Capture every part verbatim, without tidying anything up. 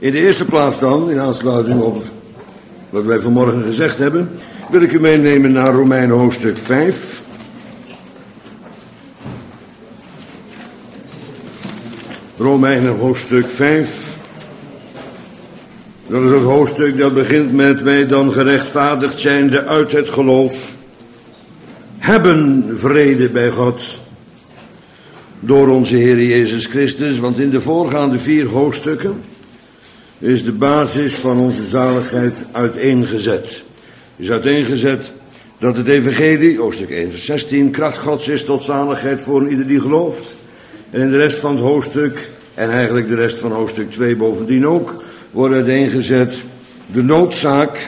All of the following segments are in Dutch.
In de eerste plaats dan, in aansluiting op wat wij vanmorgen gezegd hebben, wil ik u meenemen naar Romeinen hoofdstuk vijf. Romeinen hoofdstuk vijf. Dat is het hoofdstuk dat begint met: wij dan gerechtvaardigd zijnde uit het geloof, hebben vrede bij God door onze Heer Jezus Christus. Want in de voorgaande vier hoofdstukken is de basis van onze zaligheid uiteengezet. Is uiteengezet dat het evangelie, hoofdstuk één vers zestien, kracht Gods is tot zaligheid voor ieder die gelooft. En in de rest van het hoofdstuk, en eigenlijk de rest van hoofdstuk twee bovendien ook, wordt uiteengezet de noodzaak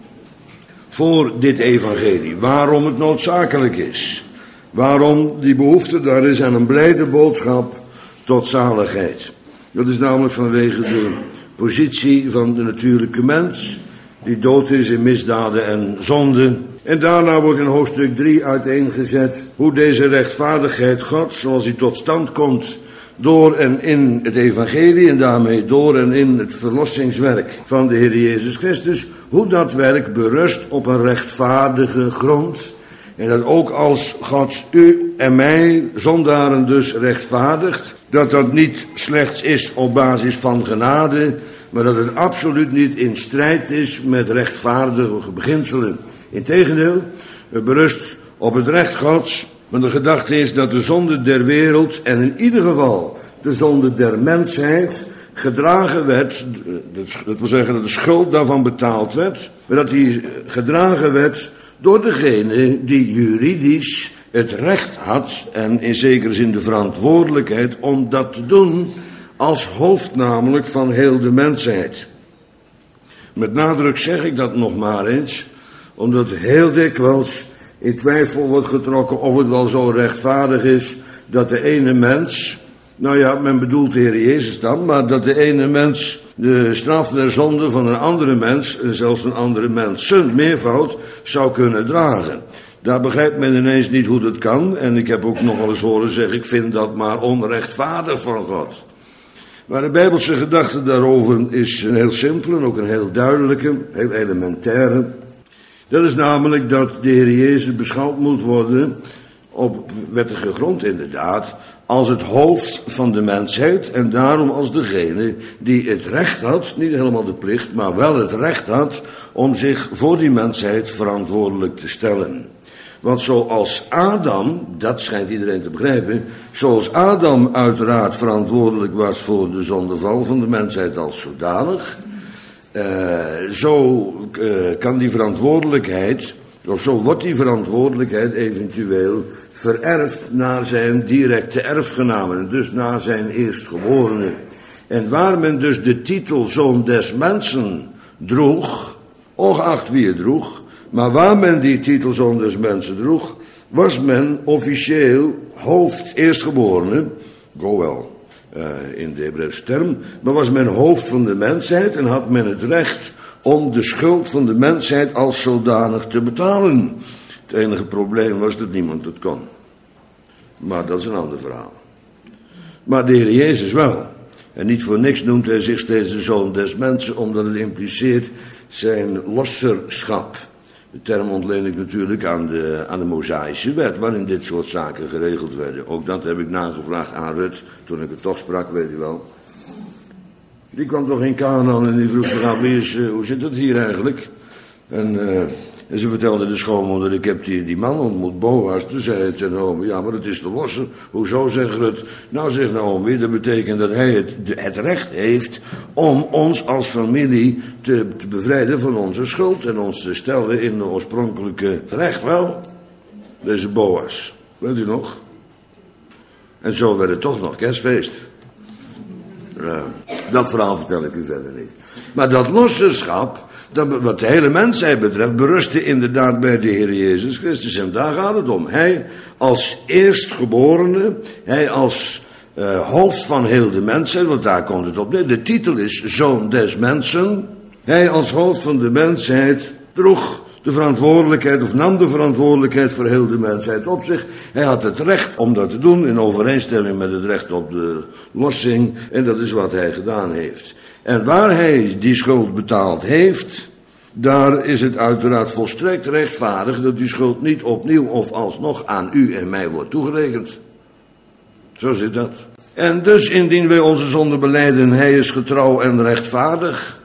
voor dit evangelie. Waarom het noodzakelijk is. Waarom die behoefte daar is aan een blijde boodschap tot zaligheid. Dat is namelijk vanwege de positie van de natuurlijke mens, die dood is in misdaden en zonden. En daarna wordt in hoofdstuk drie uiteengezet hoe deze rechtvaardigheid Gods, zoals die tot stand komt door en in het evangelie en daarmee door en in het verlossingswerk van de Heer Jezus Christus, hoe dat werk berust op een rechtvaardige grond. En dat ook als God u en mij, zondaren dus, rechtvaardigt, dat dat niet slechts is op basis van genade, maar dat het absoluut niet in strijd is met rechtvaardige beginselen. Integendeel, het berust op het recht Gods, want de gedachte is dat de zonde der wereld, en in ieder geval de zonde der mensheid, gedragen werd, dat wil zeggen dat de schuld daarvan betaald werd, maar dat die gedragen werd door degene die juridisch het recht had en in zekere zin de verantwoordelijkheid om dat te doen, als hoofd namelijk van heel de mensheid. Met nadruk zeg ik dat nog maar eens, omdat heel dikwijls in twijfel wordt getrokken of het wel zo rechtvaardig is dat de ene mens, nou ja, men bedoelt de Heer Jezus dan, maar dat de ene mens de straf der zonde van een andere mens, en zelfs een andere mensen, meervoud, zou kunnen dragen. Daar begrijpt men ineens niet hoe dat kan, en ik heb ook nog wel eens horen zeggen, ik vind dat maar onrechtvaardig van God. Maar de Bijbelse gedachte daarover is een heel simpele, en ook een heel duidelijke, heel elementaire. Dat is namelijk dat de Heer Jezus beschouwd moet worden, op wettige grond inderdaad, als het hoofd van de mensheid en daarom als degene die het recht had, niet helemaal de plicht, maar wel het recht had om zich voor die mensheid verantwoordelijk te stellen. Want zoals Adam, dat schijnt iedereen te begrijpen, zoals Adam uiteraard verantwoordelijk was voor de zondeval van de mensheid als zodanig, uh, zo uh, kan die verantwoordelijkheid, of zo wordt die verantwoordelijkheid eventueel vererfd naar zijn directe erfgenamen, dus naar zijn eerstgeborene. En waar men dus de titel zoon des mensen droeg, ongeacht wie het droeg, maar waar men die titel zoon des mensen droeg, was men officieel hoofd eerstgeborene, Goel uh, in de Hebreeuwse term, maar was men hoofd van de mensheid en had men het recht om de schuld van de mensheid als zodanig te betalen. Het enige probleem was dat niemand het kon. Maar dat is een ander verhaal. Maar de Heer Jezus wel. En niet voor niks noemt hij zich steeds de zoon des mensen, omdat het impliceert zijn losserschap. De term ontleen ik natuurlijk aan de, aan de Mosaïsche wet, waarin dit soort zaken geregeld werden. Ook dat heb ik nagevraagd aan Rut, toen ik het toch sprak, weet u wel. Die kwam toch in Canaan en die vroeg me, wie is, uh, hoe zit het hier eigenlijk? En, uh, en ze vertelde de schoonmoeder, ik heb die, die man ontmoet, Boas. Toen zei het Naomi, ja, maar het is te lossen. Hoezo, zegt Rut? Nou, zegt Naomi, dat betekent dat hij het, het recht heeft om ons als familie te, te bevrijden van onze schuld en ons te stellen in de oorspronkelijke recht. Wel, deze Boas, weet u nog? En zo werd het toch nog kerstfeest. Uh, dat verhaal vertel ik u verder niet. Maar dat losserschap, dat, wat de hele mensheid betreft, berustte inderdaad bij de Heer Jezus Christus. En daar gaat het om. Hij als eerstgeborene, hij als uh, hoofd van heel de mensheid, want daar komt het op neer. De titel is Zoon des Mensen. Hij als hoofd van de mensheid droeg de verantwoordelijkheid of nam de verantwoordelijkheid voor heel de mensheid op zich. Hij had het recht om dat te doen in overeenstemming met het recht op de lossing. En dat is wat hij gedaan heeft. En waar hij die schuld betaald heeft, daar is het uiteraard volstrekt rechtvaardig dat die schuld niet opnieuw of alsnog aan u en mij wordt toegerekend. Zo zit dat. En dus indien wij onze zonde belijden, hij is getrouw en rechtvaardig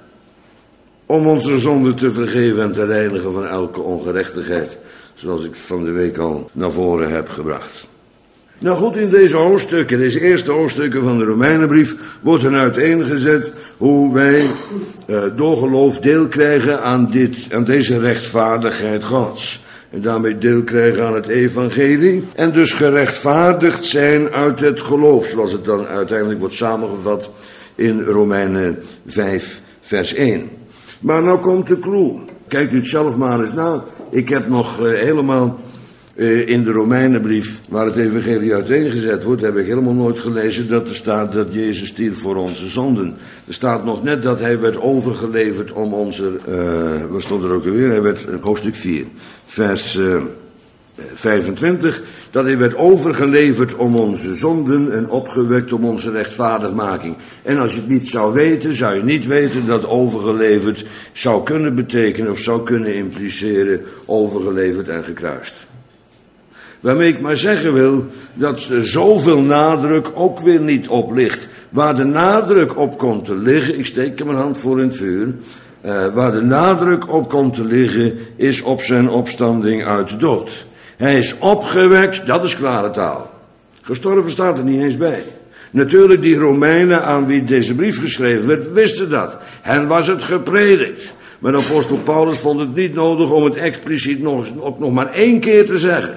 om onze zonde te vergeven en te reinigen van elke ongerechtigheid, zoals ik van de week al naar voren heb gebracht. Nou goed, in deze hoofdstukken, deze eerste hoofdstukken van de Romeinenbrief, wordt er uiteengezet hoe wij uh, door geloof deel krijgen aan, dit, aan deze rechtvaardigheid Gods. En daarmee deel krijgen aan het evangelie. En dus gerechtvaardigd zijn uit het geloof, zoals het dan uiteindelijk wordt samengevat in Romeinen vijf, vers één. Maar nou komt de clue. Kijkt u het zelf maar eens na. Ik heb nog uh, helemaal uh, in de Romeinenbrief, waar het evangelie uiteengezet wordt, heb ik helemaal nooit gelezen dat er staat dat Jezus stierf voor onze zonden. Er staat nog net dat hij werd overgeleverd om onze, uh, wat stond er ook alweer? Hij werd, hoofdstuk vier, vers uh, vijfentwintig, dat hij werd overgeleverd om onze zonden en opgewekt om onze rechtvaardigmaking. En als je het niet zou weten, zou je niet weten dat overgeleverd zou kunnen betekenen of zou kunnen impliceren overgeleverd en gekruist. Waarmee ik maar zeggen wil dat er zoveel nadruk ook weer niet op ligt. Waar de nadruk op komt te liggen, ik steek mijn hand voor in het vuur, uh, waar de nadruk op komt te liggen is op zijn opstanding uit de dood. Hij is opgewekt, dat is klare taal. Gestorven staat er niet eens bij. Natuurlijk, die Romeinen aan wie deze brief geschreven werd, wisten dat. Hen was het gepredikt. Maar apostel Paulus vond het niet nodig om het expliciet nog, ook nog maar één keer te zeggen.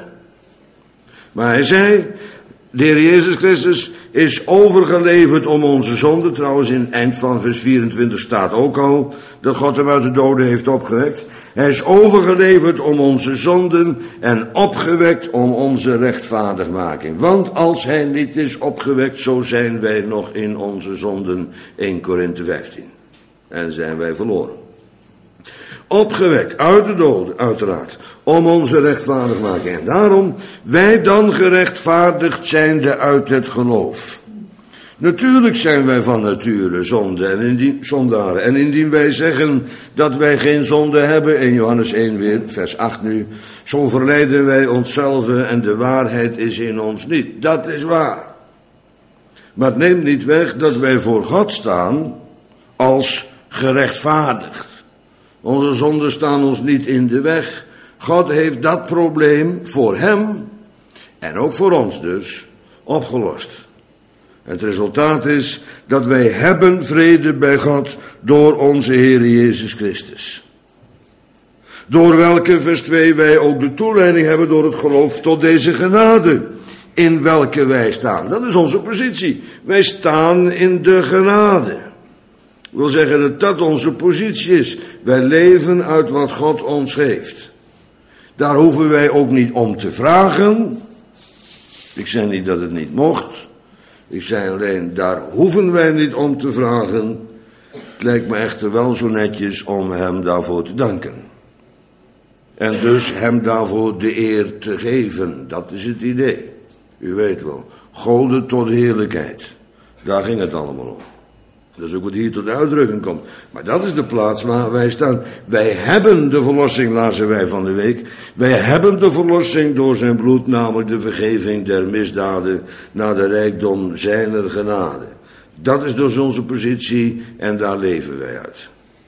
Maar hij zei, de Heer Jezus Christus is overgeleverd om onze zonde. Trouwens, in het eind van vers vierentwintig staat ook al dat God hem uit de doden heeft opgewekt. Hij is overgeleverd om onze zonden en opgewekt om onze rechtvaardigmaking. Want als hij niet is opgewekt, zo zijn wij nog in onze zonden. Eerste Korinthe vijftien. En zijn wij verloren. Opgewekt uit de doden, uiteraard, om onze rechtvaardigmaking. En daarom, wij dan gerechtvaardigd zijnde uit het geloof. Natuurlijk zijn wij van nature zonde en indien, zondaren. En indien wij zeggen dat wij geen zonde hebben, in Johannes één weer, vers acht nu, zo verleiden wij onszelf en de waarheid is in ons niet. Dat is waar. Maar het neemt niet weg dat wij voor God staan als gerechtvaardigd. Onze zonden staan ons niet in de weg. God heeft dat probleem voor hem en ook voor ons dus opgelost. Het resultaat is dat wij hebben vrede bij God door onze Heer Jezus Christus. Door welke, vers twee, wij ook de toeleiding hebben door het geloof tot deze genade in welke wij staan. Dat is onze positie. Wij staan in de genade. Dat wil zeggen dat dat onze positie is. Wij leven uit wat God ons geeft. Daar hoeven wij ook niet om te vragen. Ik zei niet dat het niet mocht. Ik zei alleen, daar hoeven wij niet om te vragen. Het lijkt me echter wel zo netjes om hem daarvoor te danken. En dus hem daarvoor de eer te geven. Dat is het idee. U weet wel. Gode tot heerlijkheid. Daar ging het allemaal om. Dat is ook wat hier tot uitdrukking komt. Maar dat is de plaats waar wij staan. Wij hebben de verlossing, lazen wij van de week. Wij hebben de verlossing door zijn bloed, namelijk de vergeving der misdaden, naar de rijkdom zijner genade. Dat is dus onze positie en daar leven wij uit.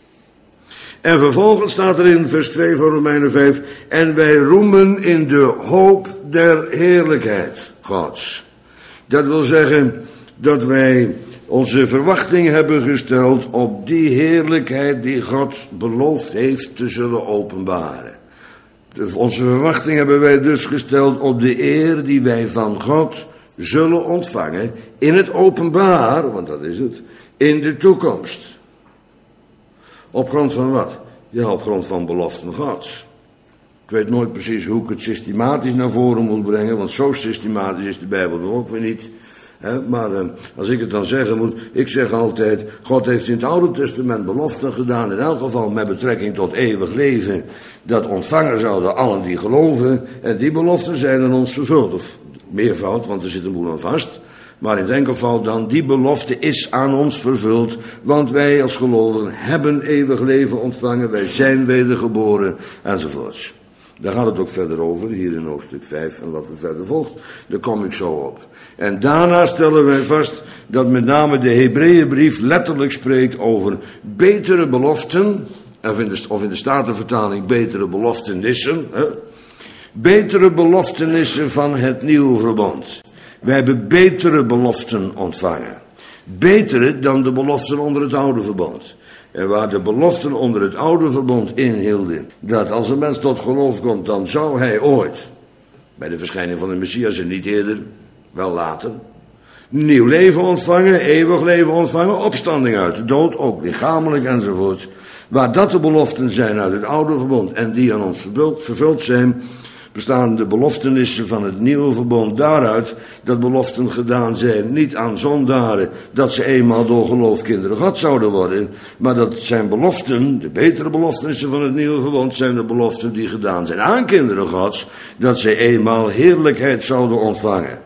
En vervolgens staat er in vers twee van Romeinen vijf, en wij roemen in de hoop der heerlijkheid Gods. Dat wil zeggen dat wij onze verwachting hebben gesteld op die heerlijkheid die God beloofd heeft te zullen openbaren. Onze verwachting hebben wij dus gesteld op de eer die wij van God zullen ontvangen in het openbaar, want dat is het, in de toekomst. Op grond van wat? Ja, op grond van beloften Gods. Ik weet nooit precies hoe ik het systematisch naar voren moet brengen, want zo systematisch is de Bijbel er ook weer niet. He, maar uh, als ik het dan zeggen moet, ik zeg altijd, God heeft in het Oude Testament beloften gedaan, in elk geval met betrekking tot eeuwig leven, dat ontvangen zouden allen die geloven, en die beloften zijn aan ons vervuld, of meervoud, want er zit een boel aan vast, maar in het enkelvoud dan, die belofte is aan ons vervuld, want wij als gelovigen hebben eeuwig leven ontvangen, wij zijn wedergeboren, enzovoorts. Daar gaat het ook verder over, hier in hoofdstuk vijf en wat er verder volgt, daar kom ik zo op. En daarna stellen wij vast dat met name de Hebreeënbrief letterlijk spreekt over betere beloften, of in de, of in de Statenvertaling betere beloftenissen, hè? Betere beloftenissen van het nieuwe verbond. Wij hebben betere beloften ontvangen. Betere dan de beloften onder het oude verbond. En waar de beloften onder het oude verbond inhielden, dat als een mens tot geloof komt, dan zou hij ooit, bij de verschijning van de Messias en niet eerder, wel later, nieuw leven ontvangen, eeuwig leven ontvangen, opstanding uit de dood, ook lichamelijk enzovoorts. Waar dat de beloften zijn uit het oude verbond en die aan ons vervuld, vervuld zijn, bestaan de beloftenissen van het nieuwe verbond daaruit dat beloften gedaan zijn, niet aan zondaren, dat ze eenmaal door geloof kinderen God zouden worden, maar dat zijn beloften, de betere beloftenissen van het nieuwe verbond, zijn de beloften die gedaan zijn aan kinderen Gods, dat ze eenmaal heerlijkheid zouden ontvangen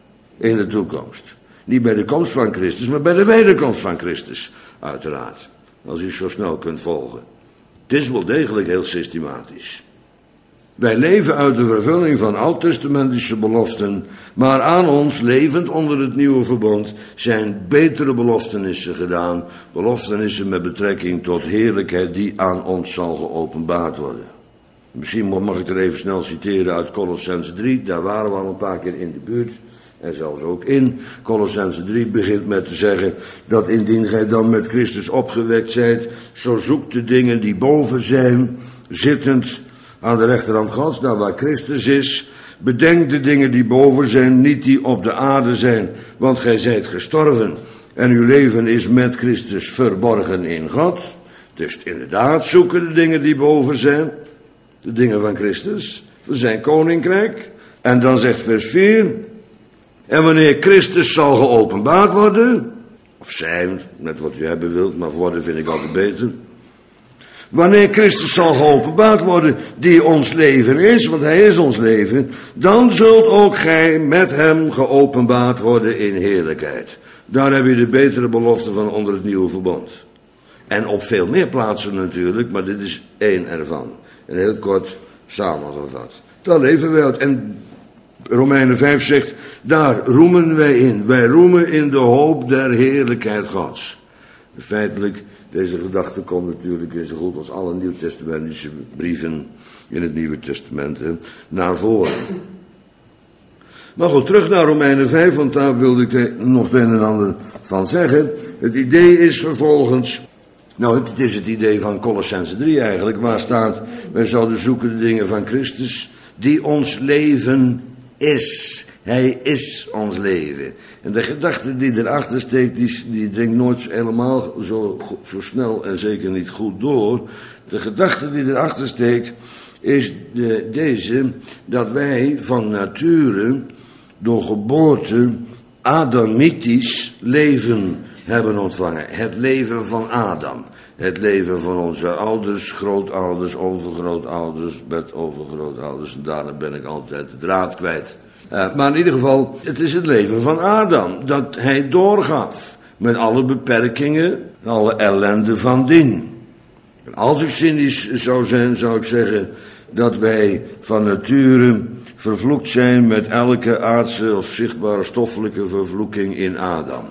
in de toekomst. Niet bij de komst van Christus, maar bij de wederkomst van Christus, uiteraard. Als u zo snel kunt volgen. Het is wel degelijk heel systematisch. Wij leven uit de vervulling van oud-testamentische beloften, maar aan ons, levend onder het nieuwe verbond, zijn betere beloftenissen gedaan. Beloftenissen met betrekking tot heerlijkheid die aan ons zal geopenbaard worden. Misschien mag ik er even snel citeren uit Colossenzen drie, daar waren we al een paar keer in de buurt. En zelfs ook in Colossenzen drie begint met te zeggen dat indien gij dan met Christus opgewekt zijt, zo zoekt de dingen die boven zijn, zittend aan de rechterhand Gods, daar waar Christus is. Bedenk de dingen die boven zijn, niet die op de aarde zijn, want gij zijt gestorven en uw leven is met Christus verborgen in God. Dus inderdaad zoeken de dingen die boven zijn, de dingen van Christus, voor zijn koninkrijk. En dan zegt vers vier... En wanneer Christus zal geopenbaard worden, of zijn, net wat u hebben wilt, maar worden vind ik altijd beter. Wanneer Christus zal geopenbaard worden, die ons leven is, want hij is ons leven, dan zult ook gij met hem geopenbaard worden in heerlijkheid. Daar heb je de betere belofte van onder het nieuwe verbond. En op veel meer plaatsen natuurlijk, maar dit is één ervan. En heel kort samengevat. Daar leven wij uit. En Romeinen vijf zegt, daar roemen wij in. Wij roemen in de hoop der heerlijkheid Gods. Feitelijk, deze gedachte komt natuurlijk in zo goed als alle nieuwtestamentische brieven in het Nieuwe Testament hè, naar voren. Maar goed, terug naar Romeinen vijf, want daar wilde ik nog het een en ander van zeggen. Het idee is vervolgens, nou het is het idee van Colossenzen drie eigenlijk, waar staat, wij zouden zoeken de dingen van Christus, die ons leven is. Hij is ons leven. En de gedachte die erachter steekt, die, die dringt nooit helemaal zo, zo snel en zeker niet goed door. De gedachte die erachter steekt, is de, deze, dat wij van nature, door geboorte, Adamitisch leven hebben ontvangen. Het leven van Adam. Het leven van onze ouders, grootouders, overgrootouders, bedovergrootouders. En daarna ben ik altijd de draad kwijt. Uh, maar in ieder geval, het is het leven van Adam. Dat hij doorgaf. Met alle beperkingen, alle ellende van dien. En als ik cynisch zou zijn, zou ik zeggen dat wij van nature vervloekt zijn met elke aardse of zichtbare stoffelijke vervloeking in Adam.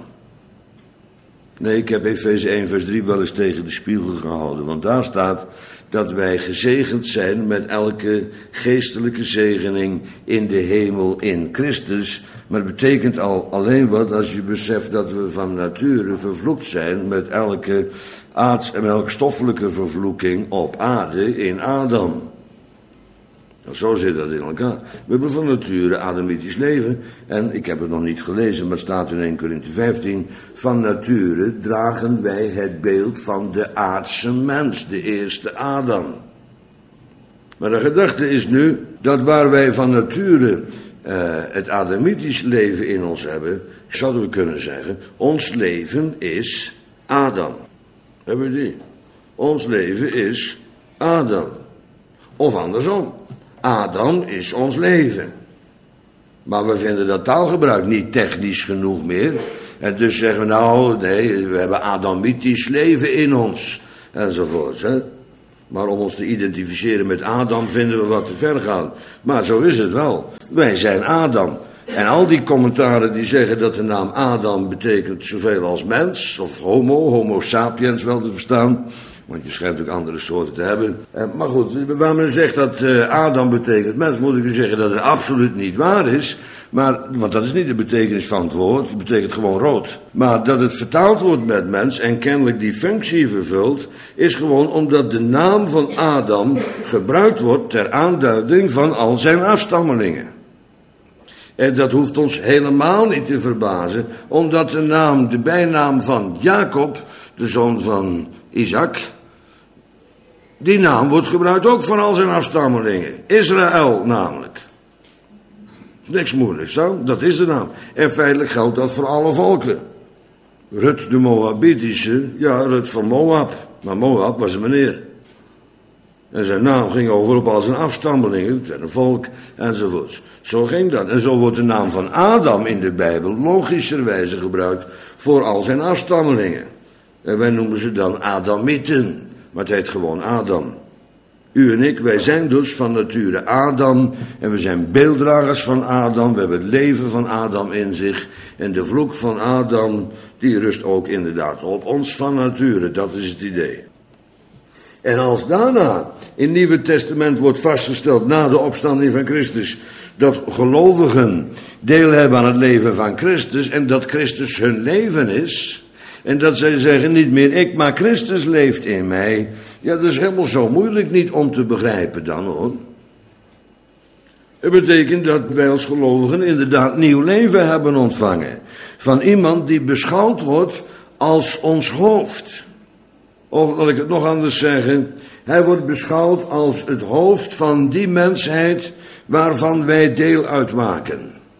Nee, ik heb Efeze één vers drie wel eens tegen de spiegel gehouden, want daar staat dat wij gezegend zijn met elke geestelijke zegening in de hemel in Christus. Maar het betekent al alleen wat als je beseft dat we van nature vervloekt zijn met elke aards en elke stoffelijke vervloeking op aarde in Adam. Nou, zo zit dat in elkaar. We hebben van nature Adamitisch leven. En ik heb het nog niet gelezen, maar het staat in Eerste Korinthe vijftien. Van nature dragen wij het beeld van de aardse mens, de eerste Adam. Maar de gedachte is nu dat waar wij van nature uh, het Adamitisch leven in ons hebben, zouden we kunnen zeggen, ons leven is Adam. Hebben we die? Ons leven is Adam. Of andersom. Adam is ons leven. Maar we vinden dat taalgebruik niet technisch genoeg meer. En dus zeggen we nou, nee, we hebben Adamitisch leven in ons. Enzovoorts. Hè? Maar om ons te identificeren met Adam vinden we wat te ver gaan. Maar zo is het wel. Wij zijn Adam. En al die commentaren die zeggen dat de naam Adam betekent zoveel als mens, of homo, homo sapiens wel te verstaan. Want je schijnt ook andere soorten te hebben. Maar goed, waar men zegt dat uh, Adam betekent mens, moet ik u zeggen dat het absoluut niet waar is. Maar, want dat is niet de betekenis van het woord, het betekent gewoon rood. Maar dat het vertaald wordt met mens en kennelijk die functie vervult, is gewoon omdat de naam van Adam gebruikt wordt ter aanduiding van al zijn afstammelingen. En dat hoeft ons helemaal niet te verbazen, omdat de naam, de bijnaam van Jacob, de zoon van Isaac, die naam wordt gebruikt ook van al zijn afstammelingen. Israël namelijk. Dat is niks moeilijks, zo? Dat is de naam. En feitelijk geldt dat voor alle volken. Rut de Moabitische, ja, Rut van Moab. Maar Moab was een meneer. En zijn naam ging over op al zijn afstammelingen, het werd een volk, enzovoorts. Zo ging dat. En zo wordt de naam van Adam in de Bijbel logischerwijze gebruikt voor al zijn afstammelingen. En wij noemen ze dan Adamieten, maar het heet gewoon Adam. U en ik, wij zijn dus van nature Adam en we zijn beelddragers van Adam. We hebben het leven van Adam in zich en de vloek van Adam, die rust ook inderdaad op ons van nature. Dat is het idee. En als daarna in het Nieuwe Testament wordt vastgesteld, na de opstanding van Christus, dat gelovigen deel hebben aan het leven van Christus en dat Christus hun leven is, en dat zij zeggen niet meer ik, maar Christus leeft in mij. Ja, dat is helemaal zo moeilijk niet om te begrijpen dan, hoor. Het betekent dat wij als gelovigen inderdaad nieuw leven hebben ontvangen. Van iemand die beschouwd wordt als ons hoofd. Of laat ik het nog anders zeggen, hij wordt beschouwd als het hoofd van die mensheid waarvan wij deel uitmaken.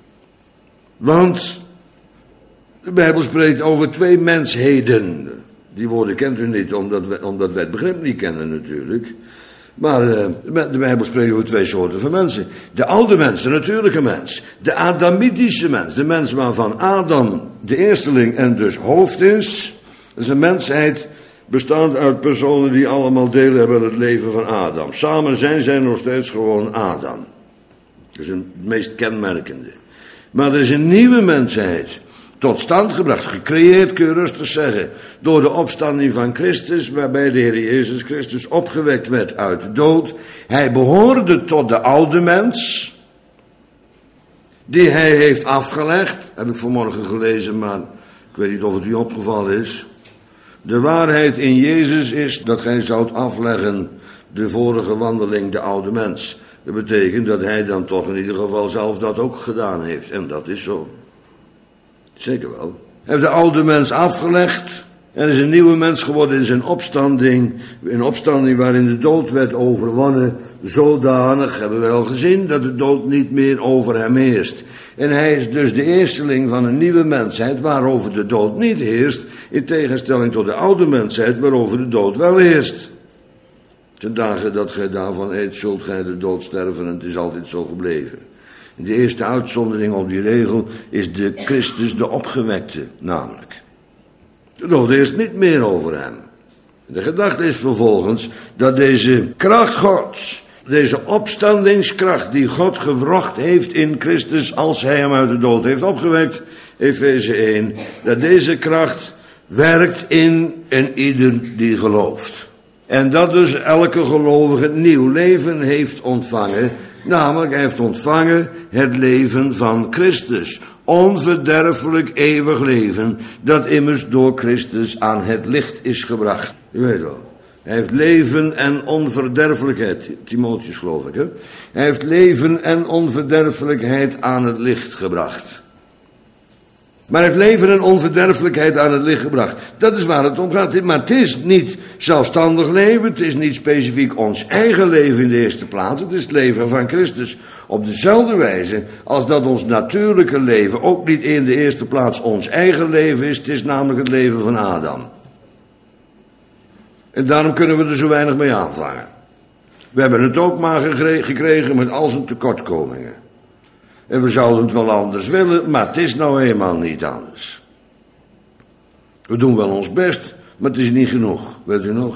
Want de Bijbel spreekt over twee mensheden. Die woorden kent u niet, omdat wij, omdat wij het begrip niet kennen natuurlijk. Maar uh, de Bijbel spreekt over twee soorten van mensen. De oude mens, de natuurlijke mens. De Adamitische mens, de mens waarvan Adam de eersteling en dus hoofd is. Dat is een mensheid bestaand uit personen die allemaal deel hebben aan het leven van Adam. Samen zijn zij nog steeds gewoon Adam. Dat is een, het meest kenmerkende. Maar er is een nieuwe mensheid tot stand gebracht, gecreëerd, kun je rustig zeggen, door de opstanding van Christus, waarbij de Heer Jezus Christus opgewekt werd uit de dood. Hij behoorde tot de oude mens, die hij heeft afgelegd. Heb ik vanmorgen gelezen, maar ik weet niet of het u opgevallen is. De waarheid in Jezus is dat gij zoudt afleggen de vorige wandeling, de oude mens. Dat betekent dat hij dan toch in ieder geval zelf dat ook gedaan heeft. En dat is zo. Zeker wel. Hij heeft de oude mens afgelegd en is een nieuwe mens geworden in zijn opstanding. Een opstanding waarin de dood werd overwonnen. Zodanig hebben we al gezien dat de dood niet meer over hem heerst. En hij is dus de eersteling van een nieuwe mensheid waarover de dood niet heerst. In tegenstelling tot de oude mensheid waarover de dood wel heerst. Ten dagen dat gij daarvan eet, zult gij de dood sterven en het is altijd zo gebleven. De eerste uitzondering op die regel is de Christus, de opgewekte, namelijk. De dood heerst niet meer over hem. De gedachte is vervolgens dat deze kracht Gods, deze opstandingskracht die God gewrocht heeft in Christus als hij hem uit de dood heeft opgewekt, Efeze één, dat deze kracht werkt in en ieder die gelooft. En dat dus elke gelovige nieuw leven heeft ontvangen. Namelijk, hij heeft ontvangen het leven van Christus. Onverderfelijk eeuwig leven, dat immers door Christus aan het licht is gebracht. U weet wel. Hij heeft leven en onverderfelijkheid, Timotheus geloof ik, hè. Hij heeft leven en onverderfelijkheid aan het licht gebracht. Maar hij heeft leven en onverderfelijkheid aan het licht gebracht. Dat is waar het om gaat. Maar het is niet zelfstandig leven. Het is niet specifiek ons eigen leven in de eerste plaats. Het is het leven van Christus. Op dezelfde wijze als dat ons natuurlijke leven ook niet in de eerste plaats ons eigen leven is. Het is namelijk het leven van Adam. En daarom kunnen we er zo weinig mee aanvangen. We hebben het ook maar gekregen met al zijn tekortkomingen. En we zouden het wel anders willen, maar het is nou eenmaal niet anders. We doen wel ons best, maar het is niet genoeg. Weet u nog?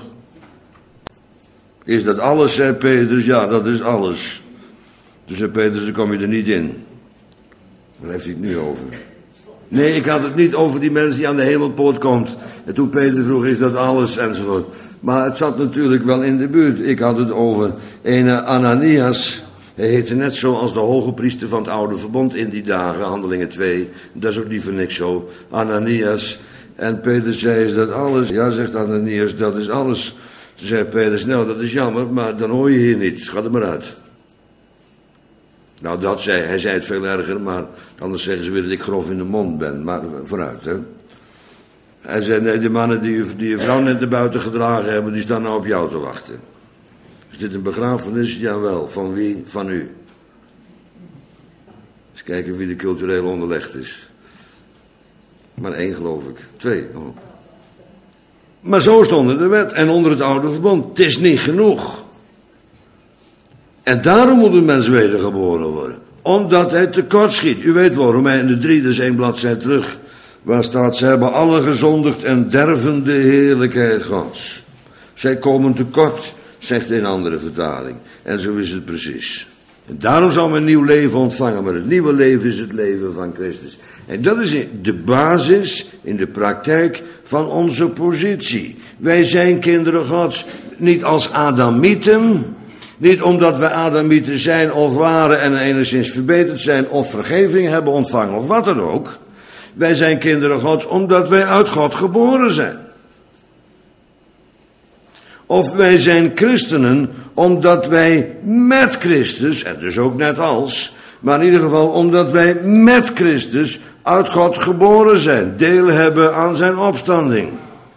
Is dat alles, zei Petrus? Ja, dat is alles. Dus zei Petrus, dan kom je er niet in. Waar heeft hij het nu over? Nee, ik had het niet over die mensen die aan de hemelpoort komt. En toen Petrus vroeg, is dat alles? Enzovoort. Maar het zat natuurlijk wel in de buurt. Ik had het over een Ananias. Hij heette net zo als de hoge priester van het oude verbond in die dagen, Handelingen twee. Dat is ook niet voor niks zo. Ananias. En Petrus zei, is dat alles? Ja, zegt Ananias, dat is alles. Toen zei Petrus, nou dat is jammer, maar dan hoor je hier niet. Ga er maar uit. Nou, dat zei hij, zei het veel erger, maar anders zeggen ze weer dat ik grof in de mond ben. Maar vooruit, hè. Hij zei, nee, de mannen die, die je vrouw net naar buiten gedragen hebben, die staan nou op jou te wachten. Is dit een begrafenis? Jawel. Van wie? Van u. Eens kijken wie de cultureel onderlegd is. Maar één, geloof ik. Twee. Oh. Maar zo stond in de wet en onder het oude verbond. Het is niet genoeg. En daarom moet een mens wedergeboren worden. Omdat hij tekortschiet. U weet wel, Romeinen drie, dus één bladzijde terug. Waar staat, ze hebben alle gezondigd en derven de heerlijkheid Gods. Zij komen tekort, zegt een andere vertaling. En zo is het precies. En daarom zal men een nieuw leven ontvangen. Maar het nieuwe leven is het leven van Christus. En dat is de basis in de praktijk van onze positie. Wij zijn kinderen Gods. Niet als Adamieten. Niet omdat wij Adamieten zijn of waren en enigszins verbeterd zijn of vergeving hebben ontvangen of wat dan ook. Wij zijn kinderen Gods omdat wij uit God geboren zijn. Of wij zijn christenen omdat wij met Christus, en dus ook net als, maar in ieder geval omdat wij met Christus uit God geboren zijn. Deel hebben aan zijn opstanding.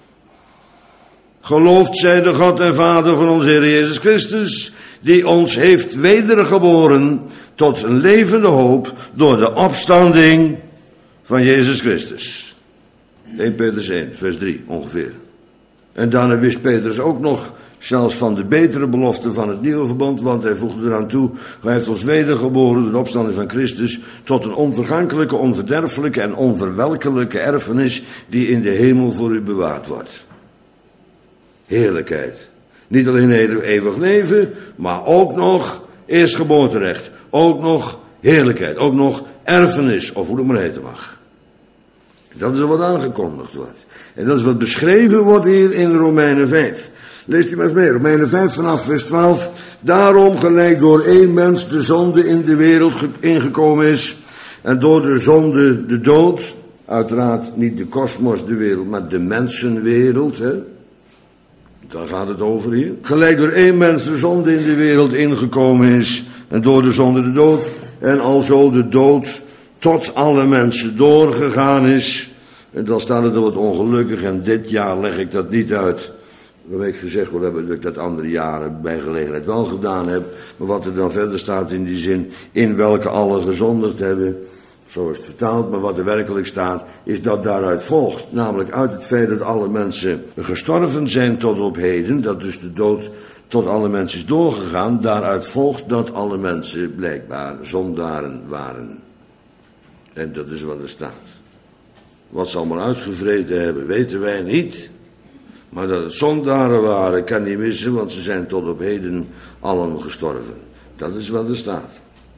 Geloofd zij de God en Vader van onze Heer Jezus Christus, die ons heeft wedergeboren tot een levende hoop door de opstanding van Jezus Christus. Eerste Petrus één, vers drie ongeveer. En daarna wist Petrus ook nog zelfs van de betere belofte van het nieuwe verbond, want hij voegde eraan toe, hij heeft ons wedergeboren door de opstanding van Christus tot een onvergankelijke, onverderfelijke en onverwelkelijke erfenis die in de hemel voor u bewaard wordt. Heerlijkheid. Niet alleen eeuwig leven, maar ook nog eerstgeboorterecht. Ook nog heerlijkheid. Ook nog erfenis, of hoe het maar heten mag. Dat is wat aangekondigd wordt. En dat is wat beschreven wordt hier in Romeinen vijf. Leest u maar eens mee. Romeinen vijf vanaf vers twaalf. Daarom gelijk door één mens de zonde in de wereld ingekomen is. En door de zonde de dood. Uiteraard niet de kosmos, de wereld, maar de mensenwereld. Hè? Daar gaat het over hier. Gelijk door één mens de zonde in de wereld ingekomen is. En door de zonde de dood. En alzo de dood tot alle mensen doorgegaan is. En dan staat het er wat ongelukkig. En dit jaar leg ik dat niet uit. Dat heb ik gezegd wel hebben dat ik dat andere jaren bij gelegenheid wel gedaan heb. Maar wat er dan verder staat in die zin. In welke alle gezondigd hebben. Zo is het vertaald, maar wat er werkelijk staat, is dat daaruit volgt. Namelijk uit het feit dat alle mensen gestorven zijn tot op heden, dat dus de dood tot alle mensen is doorgegaan. Daaruit volgt dat alle mensen blijkbaar zondaren waren. En dat is wat er staat. Wat ze allemaal uitgevreten hebben, weten wij niet. Maar dat het zondaren waren, kan niet missen, want ze zijn tot op heden allen gestorven. Dat is wat er staat.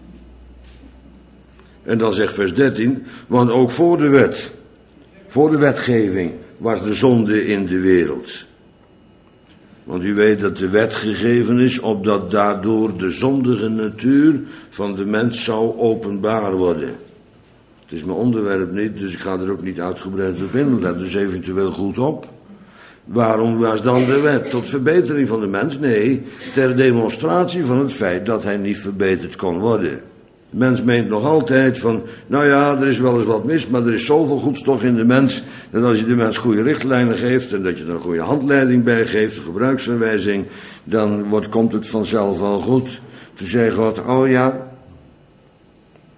En dan zegt vers dertien, want ook voor de wet, voor de wetgeving, was de zonde in de wereld. Want u weet dat de wet gegeven is, opdat daardoor de zondige natuur van de mens zou openbaar worden. Het is mijn onderwerp niet, dus ik ga er ook niet uitgebreid op in, let dus eventueel goed op. Waarom was dan de wet? Tot verbetering van de mens? Nee, ter demonstratie van het feit dat hij niet verbeterd kon worden. De mens meent nog altijd van, nou ja, er is wel eens wat mis, maar er is zoveel goeds toch in de mens, dat als je de mens goede richtlijnen geeft en dat je er een goede handleiding bij geeft, een gebruiksaanwijzing, dan wordt, komt het vanzelf wel goed. Toen zei God, oh ja,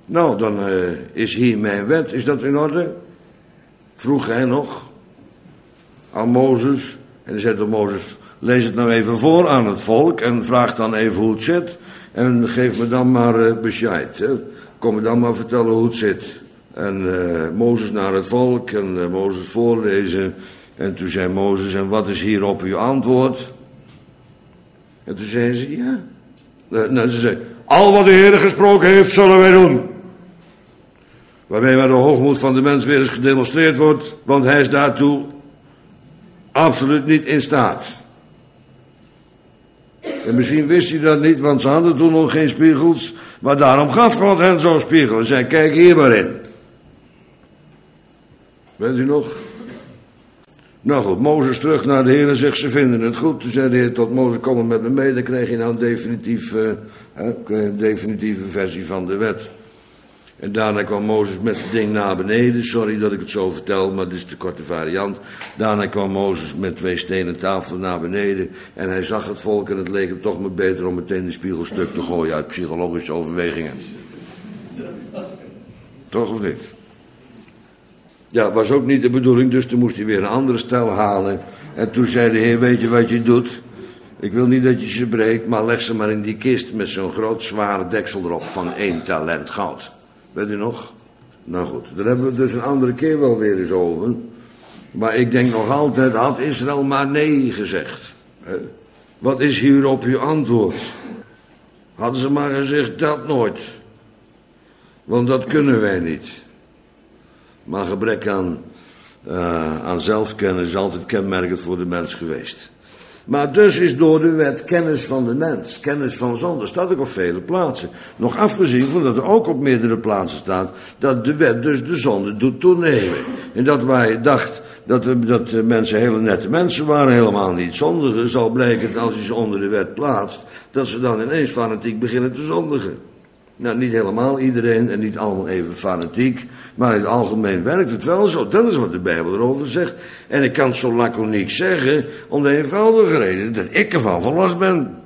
Nou, dan uh, is hier mijn wet, is dat in orde? Vroeg hij nog aan Mozes. En hij zei tot Mozes, lees het nou even voor aan het volk en vraag dan even hoe het zit. En geef me dan maar uh, bescheid. Hè. Kom me dan maar vertellen hoe het zit. En uh, Mozes naar het volk en uh, Mozes voorlezen. En toen zei Mozes, en wat is hierop uw antwoord? En toen zei ze, ja. Uh, nou, ze zei, al wat de Heer gesproken heeft, zullen wij doen. Waarmee maar de hoogmoed van de mens weer eens gedemonstreerd wordt, want hij is daartoe absoluut niet in staat. En misschien wist hij dat niet, want ze hadden toen nog geen spiegels, maar daarom gaf God hen zo'n spiegel en zei, kijk hier maar in. Weet u nog? Nou goed, Mozes terug naar de Heer en zegt, ze vinden het goed. Toen zei de Heer tot Mozes, kom maar met me mee, dan krijg je nou een, definitief, uh, een definitieve versie van de wet. En daarna kwam Mozes met het ding naar beneden. Sorry dat ik het zo vertel, maar dit is de korte variant. Daarna kwam Mozes met twee stenen tafel naar beneden. En hij zag het volk en het leek hem toch maar beter om meteen de spiegel stuk te gooien uit psychologische overwegingen. Toch of niet? Ja, was ook niet de bedoeling, dus toen moest hij weer een andere stel halen. En toen zei de Heer, weet je wat je doet? Ik wil niet dat je ze breekt, maar leg ze maar in die kist met zo'n groot zware deksel erop van één talent goud. Weet u nog? Nou goed, daar hebben we dus een andere keer wel weer eens over. Maar ik denk nog altijd, had Israël maar nee gezegd. Wat is hierop uw antwoord? Hadden ze maar gezegd, dat nooit. Want dat kunnen wij niet. Maar gebrek aan, uh, aan zelfkennis is altijd kenmerkend voor de mens geweest. Maar dus is door de wet kennis van de mens, kennis van zonde, staat ook op vele plaatsen. Nog afgezien van dat er ook op meerdere plaatsen staat, dat de wet dus de zonde doet toenemen. En dat wij dachten dat de, dat de mensen hele nette mensen waren, helemaal niet zondigen, zal blijken dat als je ze onder de wet plaatst, dat ze dan ineens fanatiek beginnen te zondigen. Nou, niet helemaal iedereen en niet allemaal even fanatiek, maar in het algemeen werkt het wel zo. Dat is wat de Bijbel erover zegt. En ik kan het zo laconiek zeggen, om de eenvoudige reden dat ik ervan verlost ben.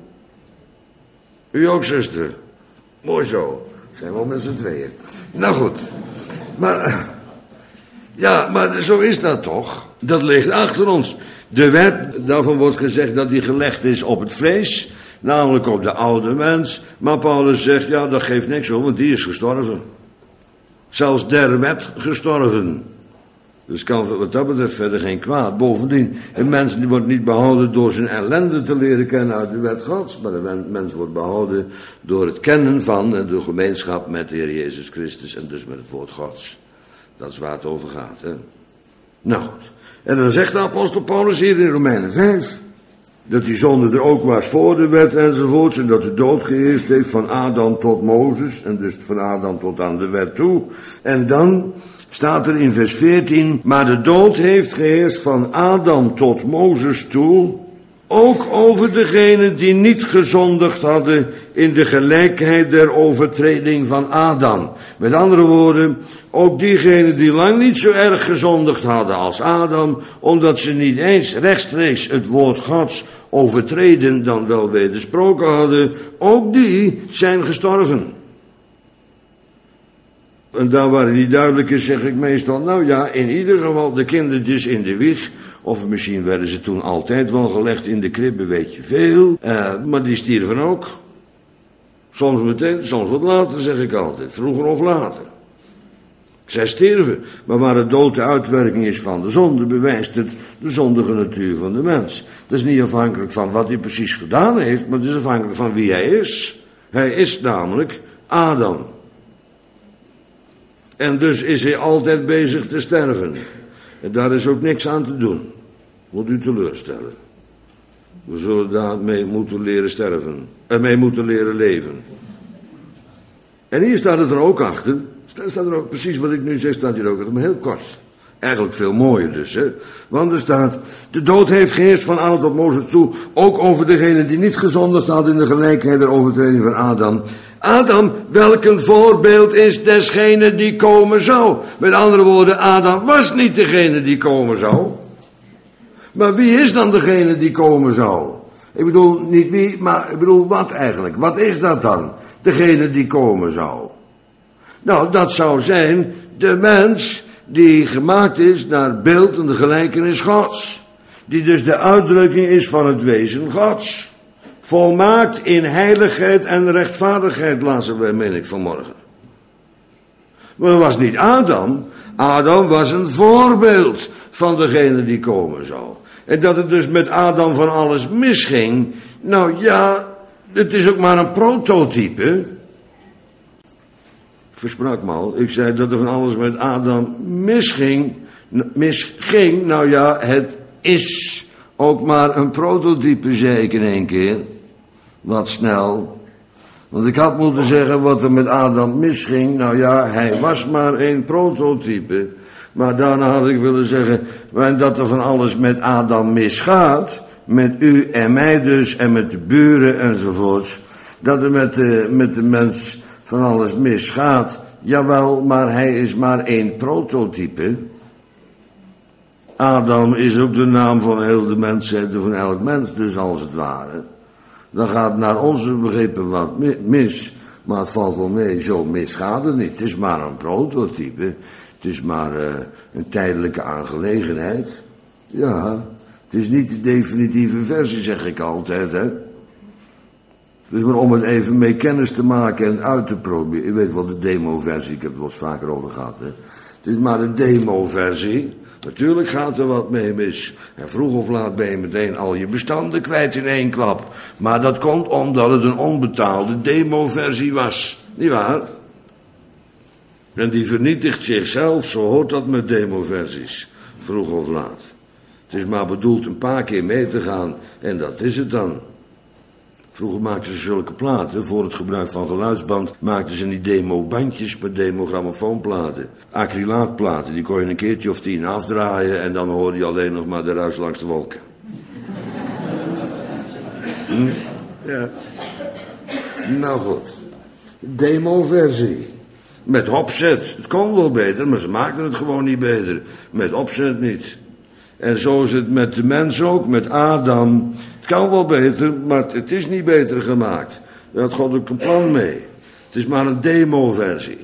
U ook, zuster. Mooi zo. Zijn we al met z'n tweeën. Nou goed. Maar, ja, maar zo is dat toch. Dat ligt achter ons. De wet, daarvan wordt gezegd dat die gelegd is op het vlees. Namelijk op de oude mens. Maar Paulus zegt, ja, dat geeft niks om, want die is gestorven. Zelfs der wet gestorven. Dus kan wat dat betreft verder geen kwaad. Bovendien, een mens wordt niet behouden door zijn ellende te leren kennen uit de wet Gods. Maar een mens wordt behouden door het kennen van en de gemeenschap met de Heer Jezus Christus. En dus met het woord Gods. Dat is waar het over gaat. Hè? Nou goed. En dan zegt de apostel Paulus hier in Romeinen vijf... dat die zonde er ook was voor de wet enzovoorts. En dat de dood geheerst heeft van Adam tot Mozes. En dus van Adam tot aan de wet toe. En dan staat er in vers veertien. Maar de dood heeft geheerst van Adam tot Mozes toe. Ook over degenen die niet gezondigd hadden in de gelijkheid der overtreding van Adam. Met andere woorden, ook diegenen die lang niet zo erg gezondigd hadden als Adam, omdat ze niet eens rechtstreeks het woord Gods overtreden dan wel wedersproken hadden, ook die zijn gestorven. En daar waar het niet duidelijk is, zeg ik meestal, nou ja, in ieder geval de kindertjes in de wieg. Of misschien werden ze toen altijd wel gelegd in de kribbe, weet je veel. Uh, maar die stierven ook. Soms meteen, soms wat later, zeg ik altijd. Vroeger of later. Zij stierven. Maar waar de dood de uitwerking is van de zonde, bewijst het de zondige natuur van de mens. Dat is niet afhankelijk van wat hij precies gedaan heeft, maar het is afhankelijk van wie hij is. Hij is namelijk Adam. En dus is hij altijd bezig te sterven. En daar is ook niks aan te doen. Moet u teleurstellen. We zullen daarmee moeten leren sterven. En mee moeten leren leven. En hier staat het er ook achter. Staat er ook, precies wat ik nu zeg, staat hier ook achter. Maar heel kort. Eigenlijk veel mooier dus. Hè? Want er staat. De dood heeft geheerst van Adam tot Mozes toe. Ook over degenen die niet gezondigd hadden in de gelijkheid der overtreding van Adam. Adam, welk een voorbeeld is desgene die komen zou. Met andere woorden, Adam was niet degene die komen zou. Maar wie is dan degene die komen zou? Ik bedoel, niet wie, maar ik bedoel wat eigenlijk. Wat is dat dan? Degene die komen zou. Nou, dat zou zijn de mens die gemaakt is naar het beeld en de gelijkenis Gods. Die dus de uitdrukking is van het wezen Gods. Volmaakt in heiligheid en rechtvaardigheid, lazen we, meen ik, vanmorgen. Maar dat was niet Adam. Adam was een voorbeeld van degene die komen zou. En dat het dus met Adam van alles misging. Nou ja, het is ook maar een prototype. Ik versprak me al. Ik zei dat er van alles met Adam misging. Misging. Nou ja, het is ook maar een prototype, zei ik in één keer. Wat snel. Want ik had moeten zeggen wat er met Adam misging. Nou ja, hij was maar een prototype. Maar daarna had ik willen zeggen, dat er van alles met Adam misgaat. Met u en mij dus, en met de buren enzovoorts. Dat er met de, met de mens van alles misgaat. Jawel, maar hij is maar één prototype. Adam is ook de naam van heel de mensheid, van elk mens dus als het ware. Dan gaat naar onze begrippen wat mis, maar het valt wel mee, zo mis gaat het niet. Het is maar een prototype, het is maar uh, een tijdelijke aangelegenheid. Ja, het is niet de definitieve versie, zeg ik altijd, hè. Het is maar om het even mee kennis te maken en uit te proberen. Je weet wel, de demo-versie, ik heb het wel eens vaker over gehad, hè. Het is maar de demo-versie. Natuurlijk gaat er wat mee mis. En vroeg of laat ben je meteen al je bestanden kwijt in één klap. Maar dat komt omdat het een onbetaalde demo-versie was. Niet waar? En die vernietigt zichzelf, zo hoort dat met demo-versies. Vroeg of laat. Het is maar bedoeld een paar keer mee te gaan. En dat is het dan. Vroeger maakten ze zulke platen, voor het gebruik van geluidsband, maakten ze die demo-bandjes per demo-grammofoonplaten. Acrylaatplaten, die kon je een keertje of tien afdraaien en dan hoorde je alleen nog maar de ruis langs de wolken. Hm? Ja. Nou goed. Demo-versie. Met opzet. Het kon wel beter, maar ze maakten het gewoon niet beter. Met opzet niet. En zo is het met de mens ook, met Adam. Het kan wel beter, maar het is niet beter gemaakt. Daar had God ook een plan mee. Het is maar een demo-versie.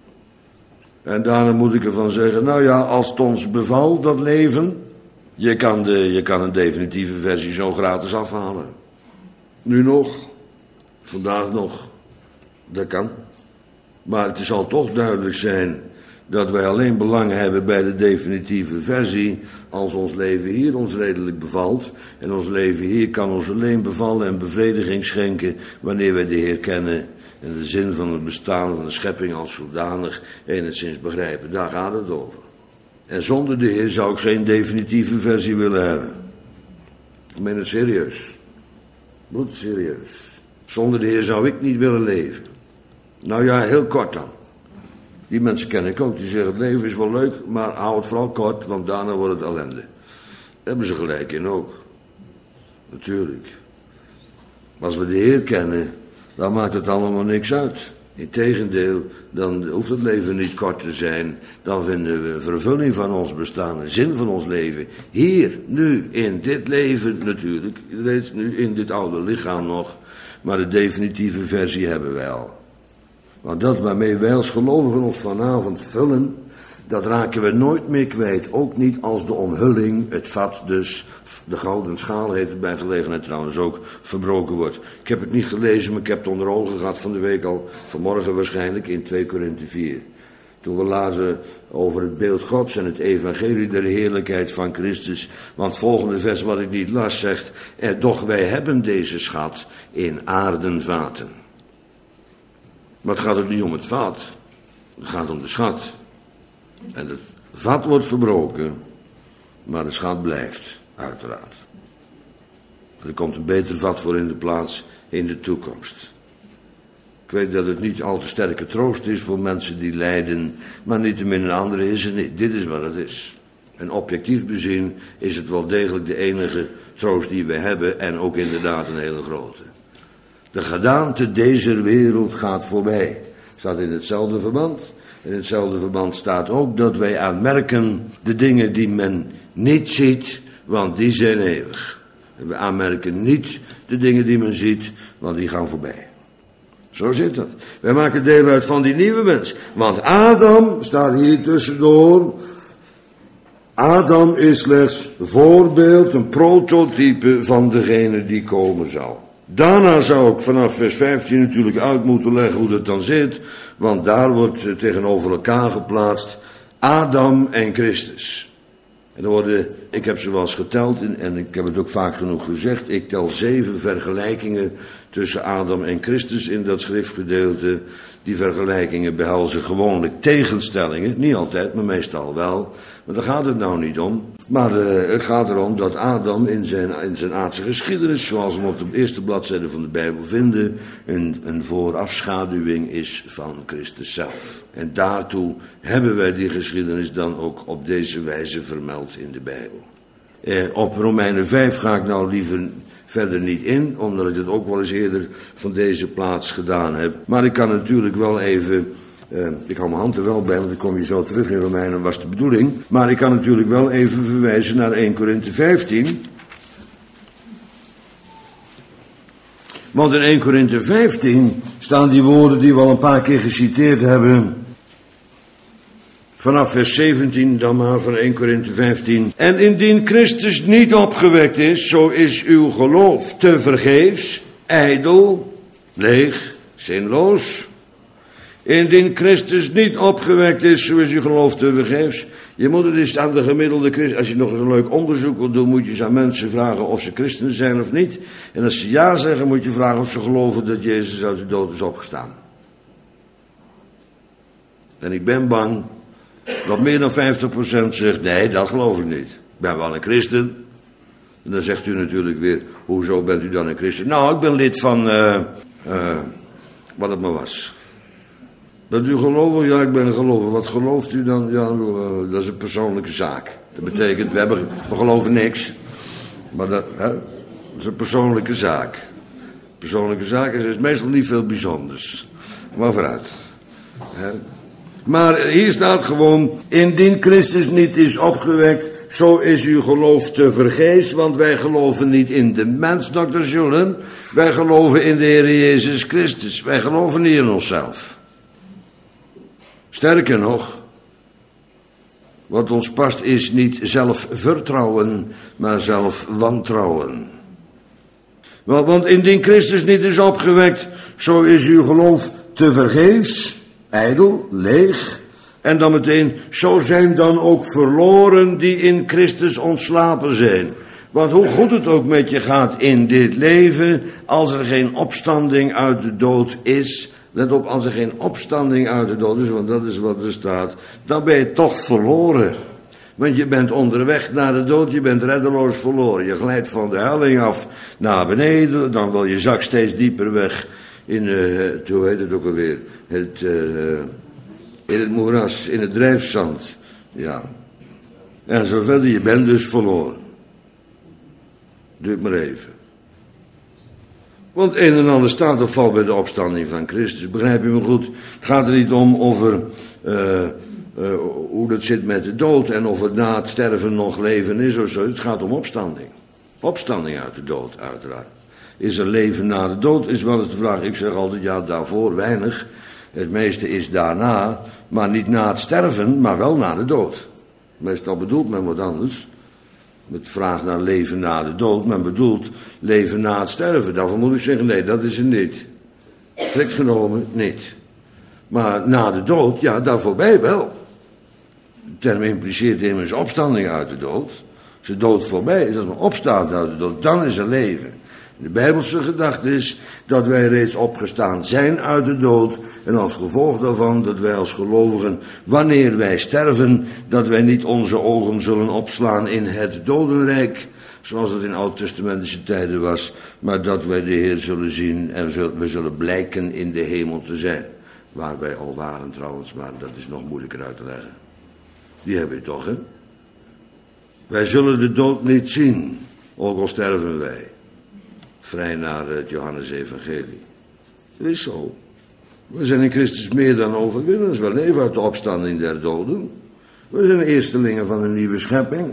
En daarna moet ik ervan zeggen, nou ja, als het ons bevalt, dat leven, je kan, de, je kan een definitieve versie zo gratis afhalen. Nu nog, vandaag nog, dat kan. Maar het zal toch duidelijk zijn dat wij alleen belang hebben bij de definitieve versie als ons leven hier ons redelijk bevalt. En ons leven hier kan ons alleen bevallen en bevrediging schenken wanneer wij de Heer kennen en de zin van het bestaan van de schepping als zodanig enigszins begrijpen. Daar gaat het over. En zonder de Heer zou ik geen definitieve versie willen hebben. Ik meen het serieus. Moet serieus. Zonder de Heer zou ik niet willen leven. Nou ja, heel kort dan. Die mensen ken ik ook, die zeggen het leven is wel leuk, maar hou het vooral kort, want daarna wordt het ellende. Daar hebben ze gelijk in ook. Natuurlijk. Maar als we de Heer kennen, dan maakt het allemaal niks uit. Integendeel, dan hoeft het leven niet kort te zijn. Dan vinden we vervulling van ons bestaan, een zin van ons leven. Hier, nu, in dit leven natuurlijk, reeds nu in dit oude lichaam nog. Maar de definitieve versie hebben wij al. Want dat waarmee wij als gelovigen ons vanavond vullen, dat raken we nooit meer kwijt. Ook niet als de omhulling, het vat dus, de gouden schaal heet het bij gelegenheid trouwens ook, verbroken wordt. Ik heb het niet gelezen, maar ik heb het onder ogen gehad van de week al, vanmorgen waarschijnlijk, in twee Korinthe vier. Toen we lazen over het beeld Gods en het evangelie der heerlijkheid van Christus. Want het volgende vers wat ik niet las zegt, er, doch wij hebben deze schat in aarden vaten. Maar het gaat ook niet om het vat. Het gaat om de schat. En het vat wordt verbroken. Maar de schat blijft, uiteraard. Er komt een beter vat voor in de plaats in de toekomst. Ik weet dat het niet al te sterke troost is voor mensen die lijden. Maar niettemin een andere is het niet. Dit is wat het is. En objectief bezien is het wel degelijk de enige troost die we hebben. En ook inderdaad een hele grote. De gedaante deze wereld gaat voorbij. Staat in hetzelfde verband. In hetzelfde verband staat ook dat wij aanmerken de dingen die men niet ziet, want die zijn eeuwig. En we aanmerken niet de dingen die men ziet, want die gaan voorbij. Zo zit dat. Wij maken deel uit van die nieuwe mens. Want Adam staat hier tussendoor. Adam is slechts voorbeeld, een prototype van degene die komen zal. Daarna zou ik vanaf vers vijftien natuurlijk uit moeten leggen hoe dat dan zit. Want daar wordt tegenover elkaar geplaatst Adam en Christus. En er worden, ik heb ze wel eens geteld en ik heb het ook vaak genoeg gezegd. Ik tel zeven vergelijkingen tussen Adam en Christus in dat schriftgedeelte. Die vergelijkingen behelzen gewoonlijk tegenstellingen. Niet altijd, maar meestal wel. Maar daar gaat het nou niet om. Maar uh, het gaat erom dat Adam in zijn, in zijn aardse geschiedenis, zoals we hem op de eerste bladzijde van de Bijbel vinden, een, een voorafschaduwing is van Christus zelf. En daartoe hebben wij die geschiedenis dan ook op deze wijze vermeld in de Bijbel. Eh, op Romeinen vijf ga ik nou liever verder niet in, omdat ik het ook wel eens eerder van deze plaats gedaan heb. Maar ik kan natuurlijk wel even, uh, ik hou mijn hand er wel bij, want ik kom je zo terug in Romeinen, was de bedoeling. Maar ik kan natuurlijk wel even verwijzen naar Eerste Korinthe vijftien. Want in Eerste Korinthe vijftien staan die woorden die we al een paar keer geciteerd hebben. Vanaf vers zeventien dan maar van Eerste Korinthe vijftien. En indien Christus niet opgewekt is, zo is uw geloof tevergeefs, ijdel, leeg, zinloos. Indien Christus niet opgewekt is, zo is uw geloof tevergeefs. Je moet het eens aan de gemiddelde christen, als je nog eens een leuk onderzoek wilt doen, moet je eens aan mensen vragen of ze christenen zijn of niet. En als ze ja zeggen, moet je vragen of ze geloven dat Jezus uit de dood is opgestaan. En ik ben bang dat meer dan vijftig procent zegt, nee, dat geloof ik niet. Ik ben wel een christen. En dan zegt u natuurlijk weer, hoezo bent u dan een christen? Nou, ik ben lid van, uh, uh, wat het maar was. Bent u gelovig? Ja, ik ben een gelovig. Wat gelooft u dan? Ja, uh, dat is een persoonlijke zaak. Dat betekent, we, hebben, we geloven niks. Maar dat, hè, dat is een persoonlijke zaak. Persoonlijke zaak is, is meestal niet veel bijzonders. Maar vooruit. Hè. Maar hier staat gewoon, indien Christus niet is opgewekt, zo is uw geloof tevergeefs, want wij geloven niet in de mens, dokter Julen. Wij geloven in de Heer Jezus Christus. Wij geloven niet in onszelf. Sterker nog, wat ons past is niet zelf vertrouwen, maar zelf wantrouwen. Want indien Christus niet is opgewekt, zo is uw geloof tevergeefs, ijdel, leeg. En dan meteen, zo zijn dan ook verloren die in Christus ontslapen zijn. Want hoe goed het ook met je gaat in dit leven, als er geen opstanding uit de dood is, let op, als er geen opstanding uit de dood is, want dat is wat er staat, dan ben je toch verloren. Want je bent onderweg naar de dood, je bent reddeloos verloren. Je glijdt van de helling af naar beneden, dan wil je zak steeds dieper weg in, uh, hoe heet het ook alweer, het, uh, in het moeras, in het drijfzand. Ja. En zo verder, je bent dus verloren. Duurt maar even. Want een en ander staat of valt bij de opstanding van Christus. Begrijp je me goed? Het gaat er niet om over uh, uh, hoe dat zit met de dood en of het na het sterven nog leven is of zo. Het gaat om opstanding. Opstanding uit de dood, uiteraard. Is er leven na de dood, is wel eens de vraag. Ik zeg altijd, ja, daarvoor weinig. Het meeste is daarna, maar niet na het sterven, maar wel na de dood. Meestal bedoelt men wat anders. Met vraag naar leven na de dood. Men bedoelt leven na het sterven. Daarvoor moet ik zeggen, nee, dat is het niet. Strikt genomen, niet. Maar na de dood, ja, daarvoorbij wel. De term impliceert immers opstanding uit de dood. Als de dood voorbij is, als men opstaat uit de dood, dan is er leven. De Bijbelse gedachte is dat wij reeds opgestaan zijn uit de dood. En als gevolg daarvan dat wij als gelovigen, wanneer wij sterven, dat wij niet onze ogen zullen opslaan in het dodenrijk, zoals het in oud-testamentische tijden was, maar dat wij de Heer zullen zien en we zullen blijken in de hemel te zijn. Waar wij al waren trouwens, maar dat is nog moeilijker uit te leggen. Die hebben we toch, hè? Wij zullen de dood niet zien, ook al sterven wij. Vrij naar het Johannes-evangelie. Dat is zo. We zijn in Christus meer dan overwinnaars. We leven uit de opstanding der doden. We zijn eerstelingen van een nieuwe schepping.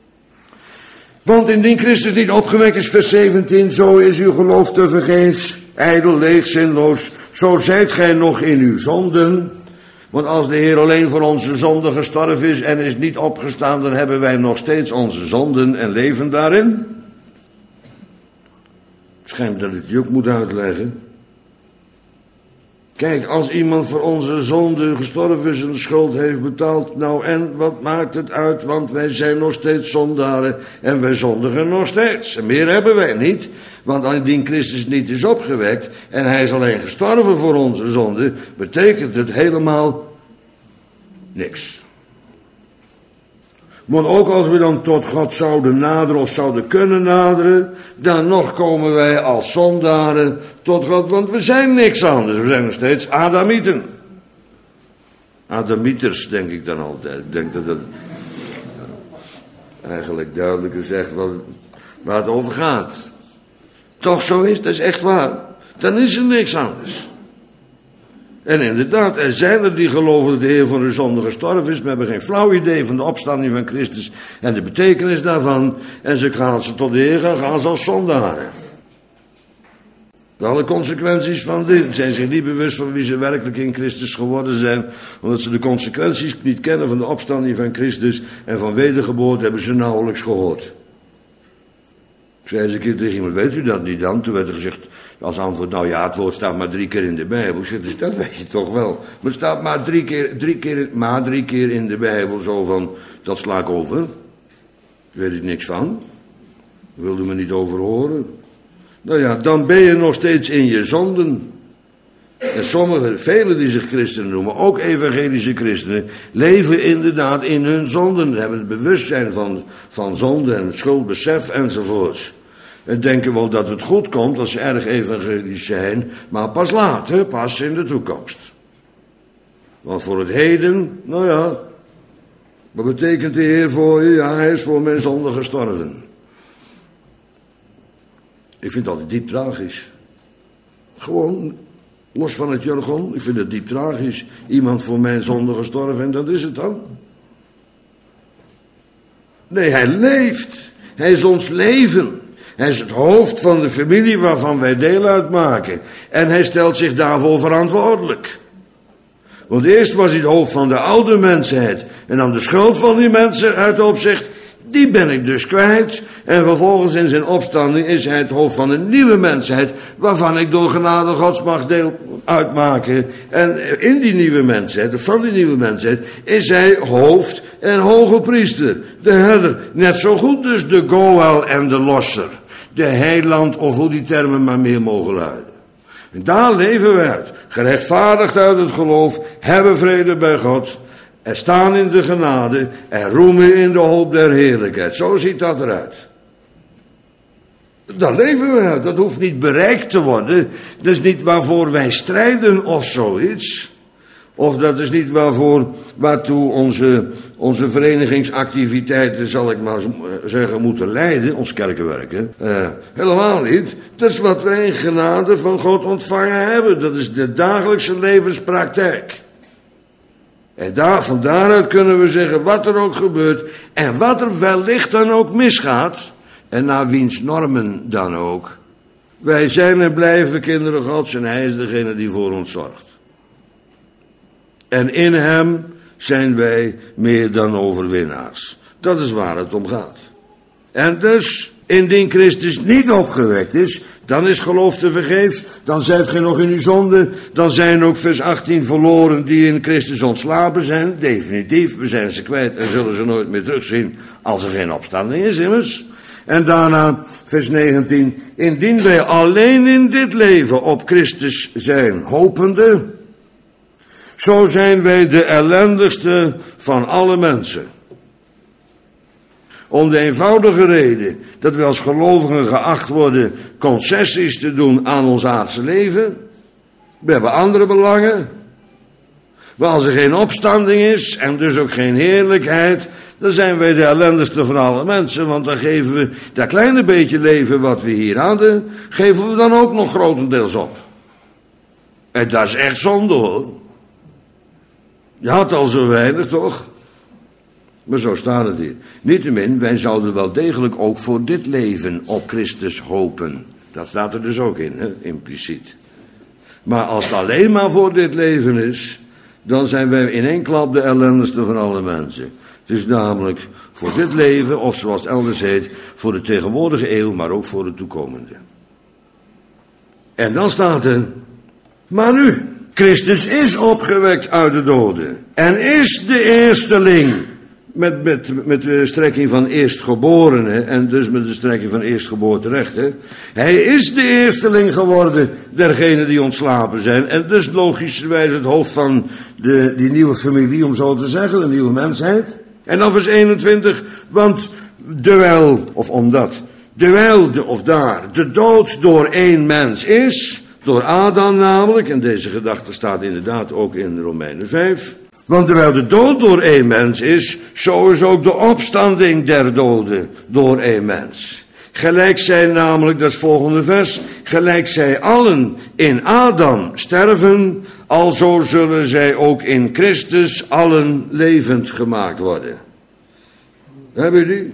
Want indien Christus niet opgewekt is, vers zeventien, zo is uw geloof tevergeefs. ijdel, leeg, zinloos, zo zijt gij nog in uw zonden. Want als de Heer alleen voor onze zonden gestorven is en is niet opgestaan, dan hebben wij nog steeds onze zonden en leven daarin. Het schijnt dat ik die ook moet uitleggen. Kijk, als iemand voor onze zonde gestorven is en de schuld heeft betaald, nou en wat maakt het uit, want wij zijn nog steeds zondaren en wij zondigen nog steeds. En meer hebben wij niet, want indien Christus niet is opgewekt en hij is alleen gestorven voor onze zonde, betekent het helemaal niks. Want ook als we dan tot God zouden naderen of zouden kunnen naderen, dan nog komen wij als zondaren tot God, want we zijn niks anders. We zijn nog steeds Adamieten. Adamieters, denk ik dan altijd. Ik denk dat dat eigenlijk duidelijker zegt wat, waar het over gaat. Toch zo is, dat is echt waar. Dan is er niks anders. En inderdaad, er zijn er die geloven dat de Heer voor hun zonde gestorven is. We hebben geen flauw idee van de opstanding van Christus en de betekenis daarvan. En ze gaan ze tot de Heer gaan, gaan ze als zondaren. Alle consequenties van dit zijn zich niet bewust van wie ze werkelijk in Christus geworden zijn. Omdat ze de consequenties niet kennen van de opstanding van Christus. En van wedergeboorte hebben ze nauwelijks gehoord. Ik zei eens een keer tegen iemand, weet u dat niet dan? Toen werd er gezegd als antwoord, nou ja, het woord staat maar drie keer in de Bijbel. Ik zeg, dus dat weet je toch wel. Maar het staat maar drie keer, drie keer, maar drie keer in de Bijbel zo van, dat sla ik over. Daar weet ik niks van. Daar wilde me niet over horen. Nou ja, dan ben je nog steeds in je zonden. En sommigen, velen die zich christenen noemen, ook evangelische christenen, leven inderdaad in hun zonden. Ze hebben het bewustzijn van, van zonde en schuldbesef enzovoorts. En denken wel dat het goed komt als ze erg evangelisch zijn, maar pas later, pas in de toekomst. Want voor het heden, nou ja, wat betekent de Heer voor je? Ja, hij is voor mijn zonde gestorven. Ik vind dat diep tragisch. Gewoon, los van het jargon, ik vind het diep tragisch. Iemand voor mijn zonde gestorven en dat is het dan. Nee, hij leeft. Hij is ons leven. Hij is het hoofd van de familie waarvan wij deel uitmaken. En hij stelt zich daarvoor verantwoordelijk. Want eerst was hij het hoofd van de oude mensheid. En dan de schuld van die mensen uit opzicht, die ben ik dus kwijt. En vervolgens in zijn opstanding is hij het hoofd van een nieuwe mensheid, waarvan ik door genade Gods mag deel uitmaken. En in die nieuwe mensheid, of van die nieuwe mensheid, is hij hoofd en hoge priester. De herder, net zo goed dus de Goël en de losser. De heiland, of hoe die termen maar meer mogen luiden. En daar leven we uit. Gerechtvaardigd uit het geloof, hebben vrede bij God, en staan in de genade en roemen in de hoop der heerlijkheid. Zo ziet dat eruit. Daar leven we uit. Dat hoeft niet bereikt te worden. Dat is niet waarvoor wij strijden of zoiets. Of dat is niet waarvoor, waartoe onze, onze verenigingsactiviteiten, zal ik maar zeggen, moeten leiden, ons kerkenwerk. Uh, helemaal niet. Dat is wat wij in genade van God ontvangen hebben. Dat is de dagelijkse levenspraktijk. En daar, van daaruit kunnen we zeggen wat er ook gebeurt en wat er wellicht dan ook misgaat. En naar wiens normen dan ook. Wij zijn en blijven kinderen Gods en hij is degene die voor ons zorgt. En in hem zijn wij meer dan overwinnaars. Dat is waar het om gaat. En dus, indien Christus niet opgewekt is, dan is geloof te vergeefs, dan zijt gij nog in uw zonde, dan zijn ook vers achttien verloren die in Christus ontslapen zijn. Definitief, we zijn ze kwijt en zullen ze nooit meer terugzien als er geen opstanding is immers. En daarna vers negentien, indien wij alleen in dit leven op Christus zijn, hopende, zo zijn wij de ellendigste van alle mensen. Om de eenvoudige reden dat we als gelovigen geacht worden concessies te doen aan ons aardse leven. We hebben andere belangen. Maar als er geen opstanding is en dus ook geen heerlijkheid, dan zijn wij de ellendigste van alle mensen. Want dan geven we dat kleine beetje leven wat we hier hadden, geven we dan ook nog grotendeels op. En dat is echt zonde hoor. Je had al zo weinig toch? Maar zo staat het hier. Niettemin, wij zouden wel degelijk ook voor dit leven op Christus hopen. Dat staat er dus ook in, hè, impliciet. Maar als het alleen maar voor dit leven is, dan zijn wij in één klap de ellendigste van alle mensen. Het is namelijk voor dit leven, of zoals het elders heet, voor de tegenwoordige eeuw, maar ook voor de toekomende. En dan staat er, maar nu, Christus is opgewekt uit de doden en is de eersteling, met, met, met de strekking van eerstgeborene en dus met de strekking van eerstgeboorterechten. Hij is de eersteling geworden dergenen die ontslapen zijn en dus logischerwijs het hoofd van de, die nieuwe familie, om zo te zeggen, de nieuwe mensheid. En dan vers eenentwintig, want terwijl, of omdat, terwijl de, of daar, de dood door één mens is, door Adam namelijk, en deze gedachte staat inderdaad ook in Romeinen vijf, want terwijl de dood door één mens is, zo is ook de opstanding der doden door één mens. Gelijk zij namelijk, dat is het volgende vers, gelijk zij allen in Adam sterven, alzo zullen zij ook in Christus allen levend gemaakt worden. Hebben jullie?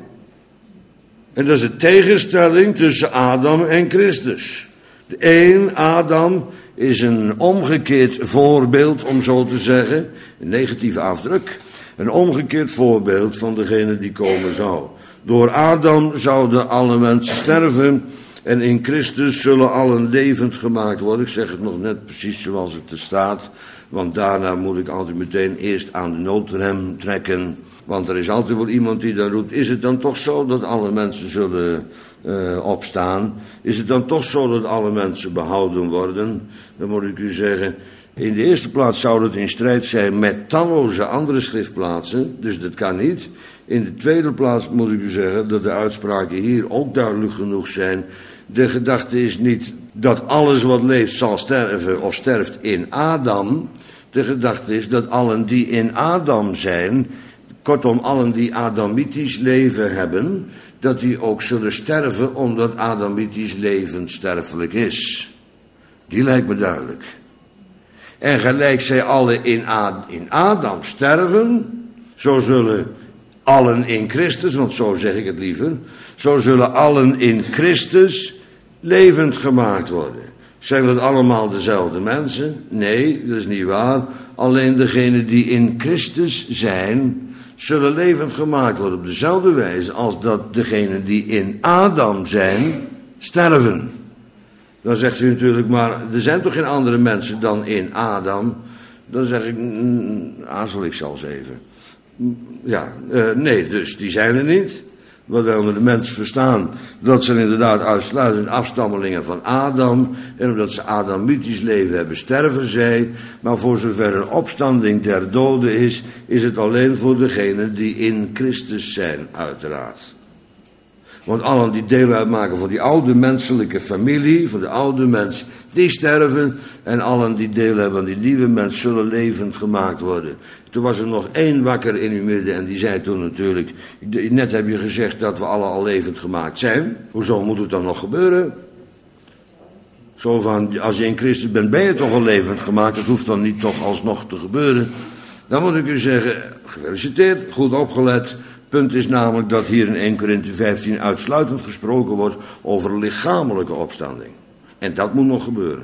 En dat is de tegenstelling tussen Adam en Christus. De een, Adam, is een omgekeerd voorbeeld, om zo te zeggen, een negatieve afdruk, een omgekeerd voorbeeld van degene die komen zou. Door Adam zouden alle mensen sterven en in Christus zullen allen levend gemaakt worden. Ik zeg het nog net precies zoals het er staat, want daarna moet ik altijd meteen eerst aan de noodrem trekken. Want er is altijd wel iemand die dan roept, is het dan toch zo dat alle mensen zullen uh, opstaan? Is het dan toch zo dat alle mensen behouden worden? Dan moet ik u zeggen, in de eerste plaats zou het in strijd zijn met talloze andere schriftplaatsen, dus dat kan niet. In de tweede plaats moet ik u zeggen dat de uitspraken hier ook duidelijk genoeg zijn. De gedachte is niet dat alles wat leeft zal sterven of sterft in Adam. De gedachte is dat allen die in Adam zijn, kortom allen die Adamitisch leven hebben, dat die ook zullen sterven omdat Adamitisch leven sterfelijk is. Die lijkt me duidelijk. En gelijk zij allen in, Ad- in Adam sterven, zo zullen allen in Christus, want zo zeg ik het liever, zo zullen allen in Christus levend gemaakt worden. Zijn dat allemaal dezelfde mensen? Nee, dat is niet waar. Alleen degenen die in Christus zijn, zullen levend gemaakt worden op dezelfde wijze als dat degenen die in Adam zijn, sterven. Dan zegt u natuurlijk, maar er zijn toch geen andere mensen dan in Adam? Dan zeg ik, mm, aarzel ik zelfs even. Ja, uh, nee, dus die zijn er niet. Wat wij onder de mens verstaan, dat zijn inderdaad uitsluitend afstammelingen van Adam. En omdat ze Adamitisch leven hebben, sterven zij. Maar voor zover een opstanding der doden is, is het alleen voor degenen die in Christus zijn, uiteraard. Want allen die deel uitmaken van die oude menselijke familie, van de oude mens, die sterven. En allen die deel hebben aan die nieuwe mens zullen levend gemaakt worden. Toen was er nog één wakker in uw midden en die zei toen natuurlijk, net heb je gezegd dat we allen al levend gemaakt zijn. Hoezo moet het dan nog gebeuren? Zo van, als je in Christus bent, ben je toch al levend gemaakt. Dat hoeft dan niet toch alsnog te gebeuren. Dan moet ik u zeggen, gefeliciteerd, goed opgelet. Punt is namelijk dat hier in Eerste Korinthe vijftien uitsluitend gesproken wordt over lichamelijke opstanding. En dat moet nog gebeuren.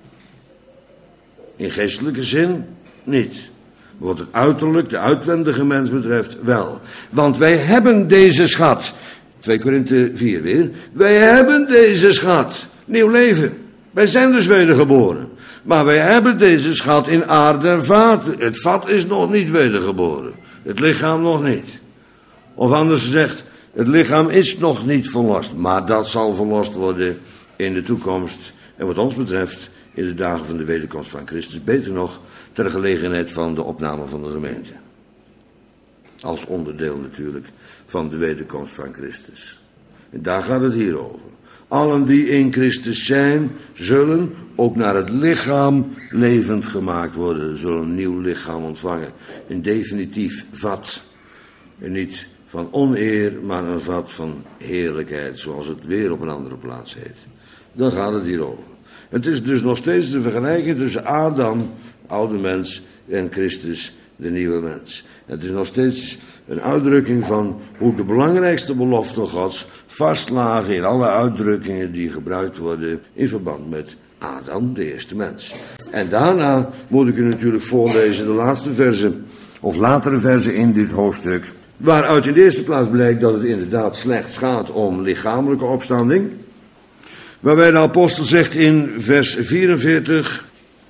In geestelijke zin niet. Wat het uiterlijk, de uitwendige mens betreft, wel. Want wij hebben deze schat. twee Korinthe vier weer. Wij hebben deze schat. Nieuw leven. Wij zijn dus wedergeboren. Maar wij hebben deze schat in aarde en vaten. Het vat is nog niet wedergeboren. Het lichaam nog niet. Of anders gezegd, het lichaam is nog niet verlost. Maar dat zal verlost worden in de toekomst. En wat ons betreft, in de dagen van de wederkomst van Christus. Beter nog, ter gelegenheid van de opname van de gemeente. Als onderdeel natuurlijk van de wederkomst van Christus. En daar gaat het hier over. Allen die in Christus zijn, zullen ook naar het lichaam levend gemaakt worden. Zullen een nieuw lichaam ontvangen. Een definitief vat. En niet van oneer, maar een vat van heerlijkheid. Zoals het weer op een andere plaats heet. Dan gaat het hier over. Het is dus nog steeds de vergelijking tussen Adam, oude mens, en Christus, de nieuwe mens. Het is nog steeds een uitdrukking van hoe de belangrijkste belofte Gods vastlagen in alle uitdrukkingen die gebruikt worden in verband met Adam, de eerste mens. En daarna moet ik u natuurlijk voorlezen de laatste versen, of latere versen in dit hoofdstuk, waaruit in de eerste plaats blijkt dat het inderdaad slechts gaat om lichamelijke opstanding. Waarbij de apostel zegt in vers vierenveertig,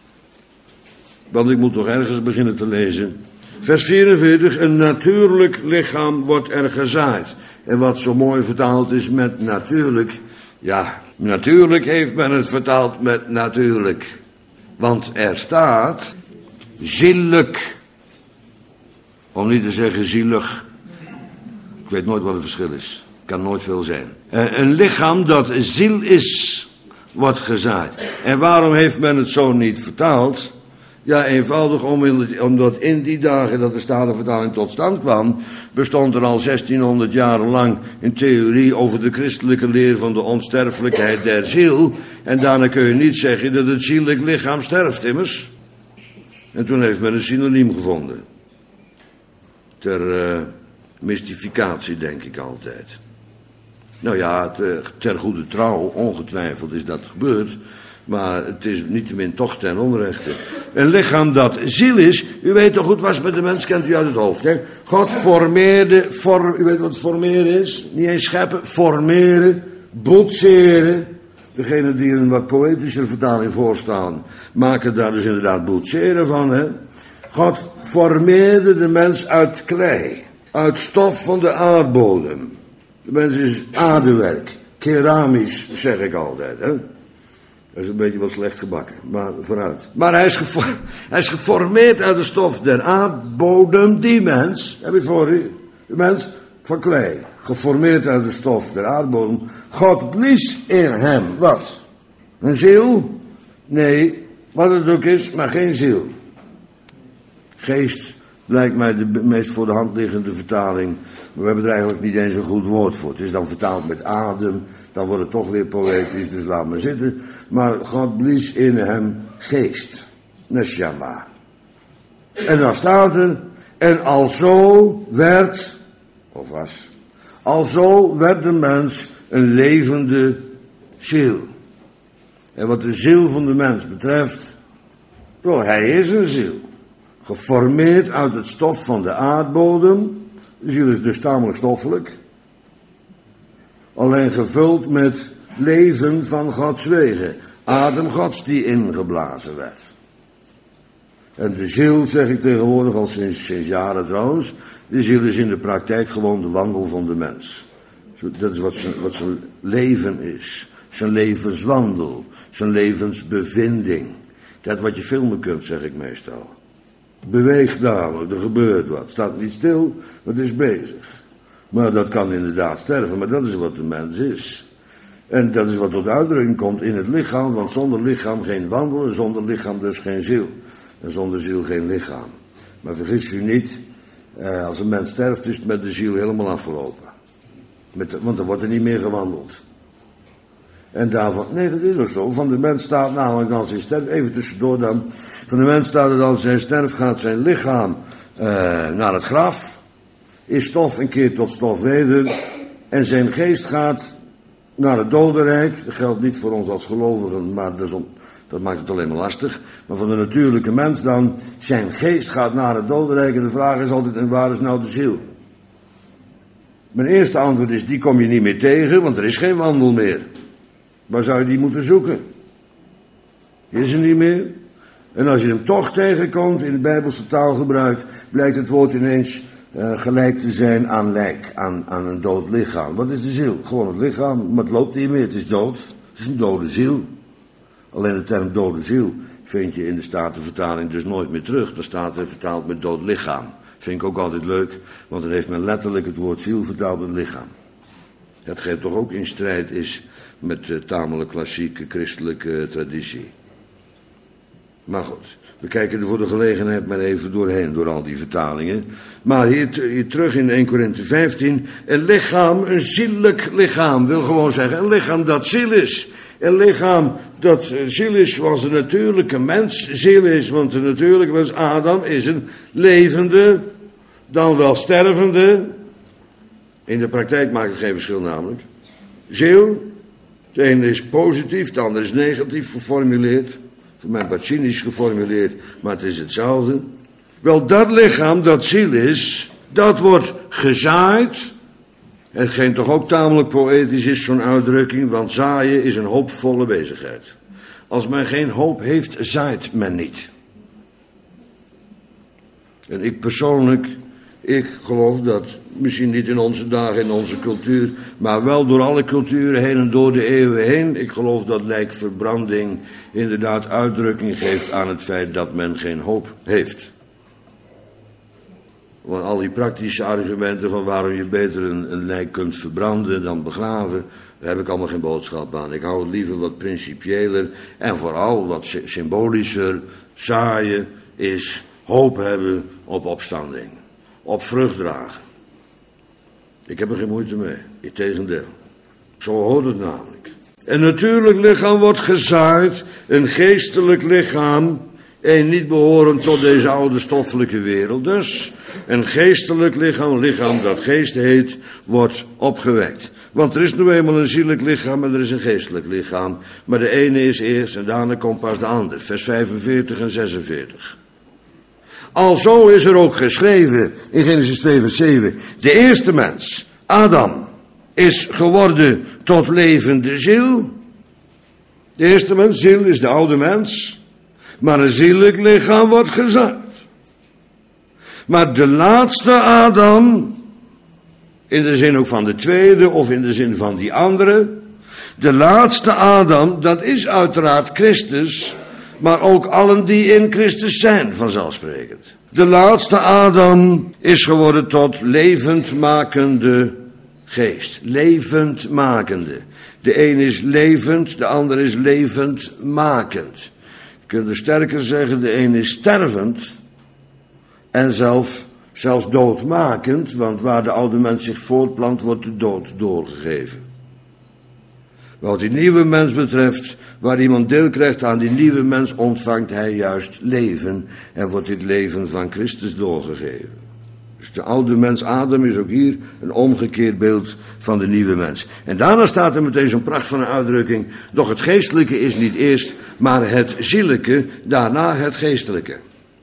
want ik moet toch ergens beginnen te lezen. Vers vierenveertig, een natuurlijk lichaam wordt er gezaaid. En wat zo mooi vertaald is met natuurlijk, ja, natuurlijk heeft men het vertaald met natuurlijk. Want er staat ziellijk, om niet te zeggen zielig. Ik weet nooit wat het verschil is. Kan nooit veel zijn. Een lichaam dat ziel is, wordt gezaaid. En waarom heeft men het zo niet vertaald? Ja, eenvoudig omdat in die dagen dat de Statenvertaling tot stand kwam, bestond er al zestienhonderd jaren lang een theorie over de christelijke leer van de onsterfelijkheid der ziel. En daarna kun je niet zeggen dat het ziellijk lichaam sterft, immers. En toen heeft men een synoniem gevonden. Ter uh, mystificatie, denk ik altijd. Nou ja, ter, ter goede trouw, ongetwijfeld is dat gebeurd. Maar het is niettemin toch ten onrechte. Een lichaam dat ziel is, u weet toch goed wat met de mens, kent u uit het hoofd. Hè? God formeerde, for, u weet wat formeren is? Niet eens scheppen, formeren, boetseren. Degenen die een wat poëtische vertaling voorstaan, maken daar dus inderdaad boetseren van. Hè? God formeerde de mens uit klei, uit stof van de aardbodem. De mens is aardewerk, keramisch, zeg ik altijd. Hè? Dat is een beetje wat slecht gebakken, maar vooruit. Maar hij is, gefor- hij is geformeerd uit de stof der aardbodem, die mens, heb je voor u, de mens van klei, geformeerd uit de stof der aardbodem. God blies in hem, wat? Een ziel? Nee, wat het ook is, maar geen ziel. Geest lijkt mij de meest voor de hand liggende vertaling. Maar we hebben er eigenlijk niet eens een goed woord voor. Het is dan vertaald met adem. Dan wordt het toch weer poëtisch, dus laat maar zitten. Maar God blies in hem geest. Neshama. En dan staat er. En alzo werd, of was, alzo werd de mens een levende ziel. En wat de ziel van de mens betreft, well, hij is een ziel. Geformeerd uit het stof van de aardbodem. De ziel is dus tamelijk stoffelijk. Alleen gevuld met leven van Gods wegen. Adem Gods die ingeblazen werd. En de ziel, zeg ik tegenwoordig al sinds, sinds jaren trouwens. De ziel is in de praktijk gewoon de wandel van de mens. Dat is wat zijn, wat zijn leven is. Zijn levenswandel. Zijn levensbevinding. Dat wat je filmen kunt, zeg ik meestal. Beweegt namelijk, er gebeurt wat. Staat niet stil, het is bezig. Maar dat kan inderdaad sterven, maar dat is wat de mens is. En dat is wat tot uitdrukking komt in het lichaam, want zonder lichaam geen wandel, en zonder lichaam dus geen ziel. En zonder ziel geen lichaam. Maar vergis u niet, eh, als een mens sterft is het met de ziel helemaal afgelopen. Met de, want dan wordt er niet meer gewandeld. En daarvan, nee dat is ook zo, van de mens staat namelijk als hij sterft, even tussendoor dan, van de mens staat het als hij sterft gaat zijn lichaam uh, naar het graf, is stof een keer tot stof weder, en zijn geest gaat naar het dodenrijk. Dat geldt niet voor ons als gelovigen, maar dat, is on, dat maakt het alleen maar lastig. Maar van de natuurlijke mens dan, zijn geest gaat naar het dodenrijk en de vraag is altijd, en waar is nou de ziel? Mijn eerste antwoord is, die kom je niet meer tegen, want er is geen wandel meer. Waar zou je die moeten zoeken? Is er niet meer? En als je hem toch tegenkomt in het Bijbelse taalgebruik, blijkt het woord ineens uh, gelijk te zijn aan lijk, aan, aan een dood lichaam. Wat is de ziel? Gewoon het lichaam, maar het loopt niet meer, het is dood. Het is een dode ziel. Alleen de term dode ziel vind je in de Statenvertaling dus nooit meer terug. Daar staat er vertaald met dood lichaam. Vind ik ook altijd leuk, want dan heeft men letterlijk het woord ziel vertaald met lichaam. Hetgeen toch ook in strijd is met de tamelijk klassieke christelijke traditie. Maar goed, we kijken er voor de gelegenheid maar even doorheen, door al die vertalingen. Maar hier, hier terug in Eerste Korinthe vijftien, een lichaam, een ziellijk lichaam, wil gewoon zeggen, een lichaam dat ziel is. Een lichaam dat ziel is zoals de natuurlijke mens ziel is, want de natuurlijke mens, Adam, is een levende, dan wel stervende. In de praktijk maakt het geen verschil namelijk. ziel. Het ene is positief, het andere is negatief geformuleerd. Voor mij wat cynisch geformuleerd, maar het is hetzelfde. Wel, dat lichaam dat ziel is, dat wordt gezaaid. Hetgeen toch ook tamelijk poëtisch is, zo'n uitdrukking, want zaaien is een hoopvolle bezigheid. Als men geen hoop heeft, zaait men niet. En ik persoonlijk, ik geloof dat, misschien niet in onze dagen, in onze cultuur, maar wel door alle culturen heen en door de eeuwen heen, ik geloof dat lijkverbranding inderdaad uitdrukking geeft aan het feit dat men geen hoop heeft. Want al die praktische argumenten van waarom je beter een, een lijk kunt verbranden dan begraven, daar heb ik allemaal geen boodschap aan. Ik hou het liever wat principiëler en vooral wat symbolischer. Zaaien is hoop hebben op opstanding, op vrucht dragen. Ik heb er geen moeite mee, integendeel. Zo hoort het namelijk. Een natuurlijk lichaam wordt gezaaid, een geestelijk lichaam, een niet behorend tot deze oude stoffelijke wereld. Dus een geestelijk lichaam, een lichaam dat geest heet, wordt opgewekt. Want er is nu eenmaal een zielelijk lichaam en er is een geestelijk lichaam. Maar de ene is eerst en daarna komt pas de ander. Vers vijfenveertig en zesenveertig. Alzo is er ook geschreven in Genesis twee vers zeven. De eerste mens, Adam, is geworden tot levende ziel. De eerste mens, ziel, is de oude mens. Maar een zielelijk lichaam wordt gezaaid. Maar de laatste Adam, in de zin ook van de tweede of in de zin van die andere. De laatste Adam, dat is uiteraard Christus, maar ook allen die in Christus zijn, vanzelfsprekend. De laatste Adam is geworden tot levendmakende geest. Levendmakende. De een is levend, de ander is levendmakend. Je kunt er sterker zeggen, de een is stervend en zelf, zelfs doodmakend, want waar de oude mens zich voortplant, wordt de dood doorgegeven. Wat die nieuwe mens betreft, waar iemand deel krijgt aan die nieuwe mens, ontvangt hij juist leven en wordt dit leven van Christus doorgegeven. Dus de oude mens Adam is ook hier een omgekeerd beeld van de nieuwe mens. En daarna staat er meteen zo'n pracht van een uitdrukking. Doch het geestelijke is niet eerst, maar het ziellijke, daarna het geestelijke.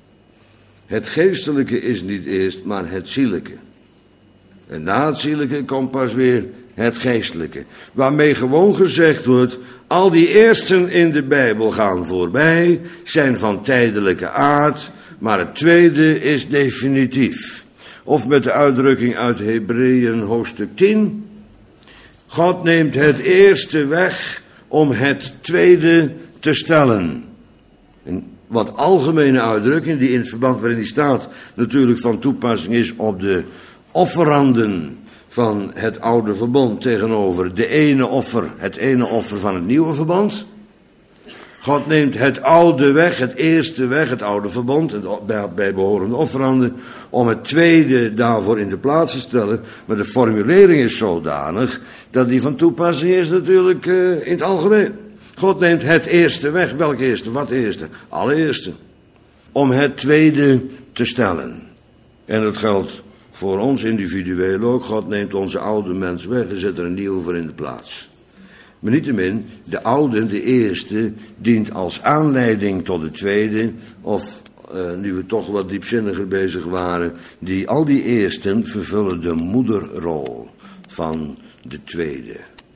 Het geestelijke is niet eerst, maar het ziellijke. En na het ziellijke komt pas weer het geestelijke. Waarmee gewoon gezegd wordt, al die eersten in de Bijbel gaan voorbij, zijn van tijdelijke aard, maar het tweede is definitief. Of met de uitdrukking uit Hebreeën hoofdstuk tien. God neemt het eerste weg om het tweede te stellen. Een wat algemene uitdrukking die in het verband waarin die staat natuurlijk van toepassing is op de offeranden van het oude verbond tegenover de ene offer, het ene offer van het nieuwe verbond. God neemt het oude weg, het eerste weg, het oude verbond, het bijbehorende offeranden, om het tweede daarvoor in de plaats te stellen. Maar de formulering is zodanig dat die van toepassing is natuurlijk uh, in het algemeen. God neemt het eerste weg. Welk eerste? Wat eerste? Allereerste. Om het tweede te stellen. En dat geldt voor ons individueel ook. God neemt onze oude mens weg en zet er een nieuwe voor in de plaats. Maar niettemin, de oude, de eerste, dient als aanleiding tot de tweede. Of, uh, nu we toch wat diepzinniger bezig waren, die, al die eersten vervullen de moederrol van de tweede.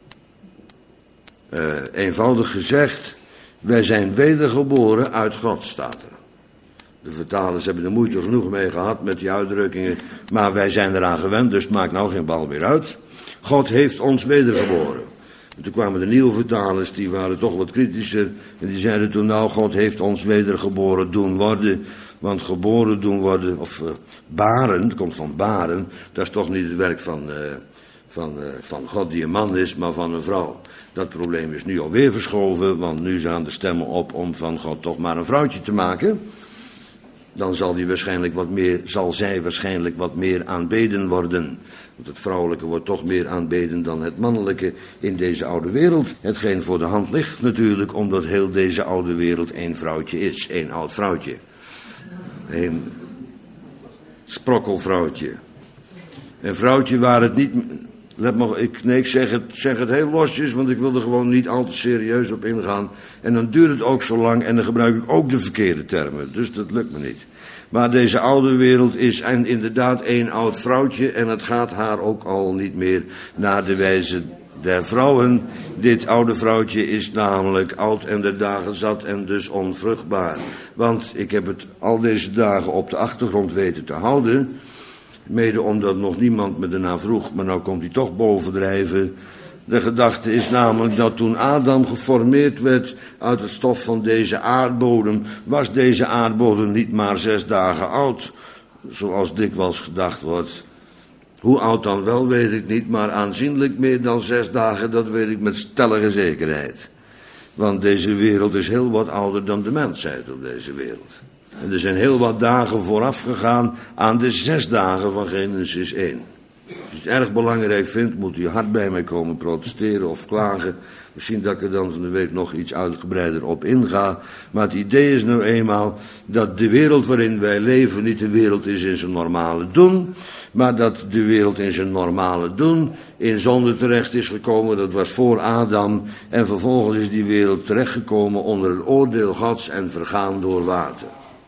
Uh, eenvoudig gezegd, wij zijn wedergeboren uit God, staat er. De vertalers hebben er moeite genoeg mee gehad met die uitdrukkingen, maar wij zijn eraan gewend, dus het maakt nou geen bal meer uit. God heeft ons wedergeboren. En toen kwamen de nieuwe vertalers, die waren toch wat kritischer, en die zeiden toen, nou, God heeft ons wedergeboren doen worden, want geboren doen worden, of uh, baren, het komt van baren, dat is toch niet het werk van, uh, van, uh, van God die een man is, maar van een vrouw. Dat probleem is nu alweer verschoven, want nu zijn de stemmen op om van God toch maar een vrouwtje te maken. Dan zal, die waarschijnlijk wat meer, zal zij waarschijnlijk wat meer aanbeden worden. Want het vrouwelijke wordt toch meer aanbeden dan het mannelijke in deze oude wereld. Hetgeen voor de hand ligt natuurlijk, omdat heel deze oude wereld één vrouwtje is. Één oud vrouwtje. Een sprokkelvrouwtje. Een vrouwtje waar het niet, Let maar, ik, nee, ik zeg het, zeg het heel losjes, want ik wil er gewoon niet al te serieus op ingaan. En dan duurt het ook zo lang en dan gebruik ik ook de verkeerde termen. Dus dat lukt me niet. Maar deze oude wereld is inderdaad één oud vrouwtje en het gaat haar ook al niet meer naar de wijze der vrouwen. Dit oude vrouwtje is namelijk oud en de dagen zat en dus onvruchtbaar. Want ik heb het al deze dagen op de achtergrond weten te houden. Mede omdat nog niemand me ernaar vroeg, maar nou komt hij toch bovendrijven. De gedachte is namelijk dat toen Adam geformeerd werd uit het stof van deze aardbodem, was deze aardbodem niet maar zes dagen oud, zoals dikwijls gedacht wordt. Hoe oud dan wel, weet ik niet, maar aanzienlijk meer dan zes dagen, dat weet ik met stellige zekerheid. Want deze wereld is heel wat ouder dan de mensheid op deze wereld. En er zijn heel wat dagen vooraf gegaan aan de zes dagen van Genesis één. Als je het erg belangrijk vindt, moet u hard bij mij komen protesteren of klagen. Misschien dat ik er dan van de week nog iets uitgebreider op inga. Maar het idee is nou eenmaal dat de wereld waarin wij leven niet de wereld is in zijn normale doen. Maar dat de wereld in zijn normale doen in zonde terecht is gekomen. Dat was voor Adam. En vervolgens is die wereld terechtgekomen onder het oordeel Gods en vergaan door water.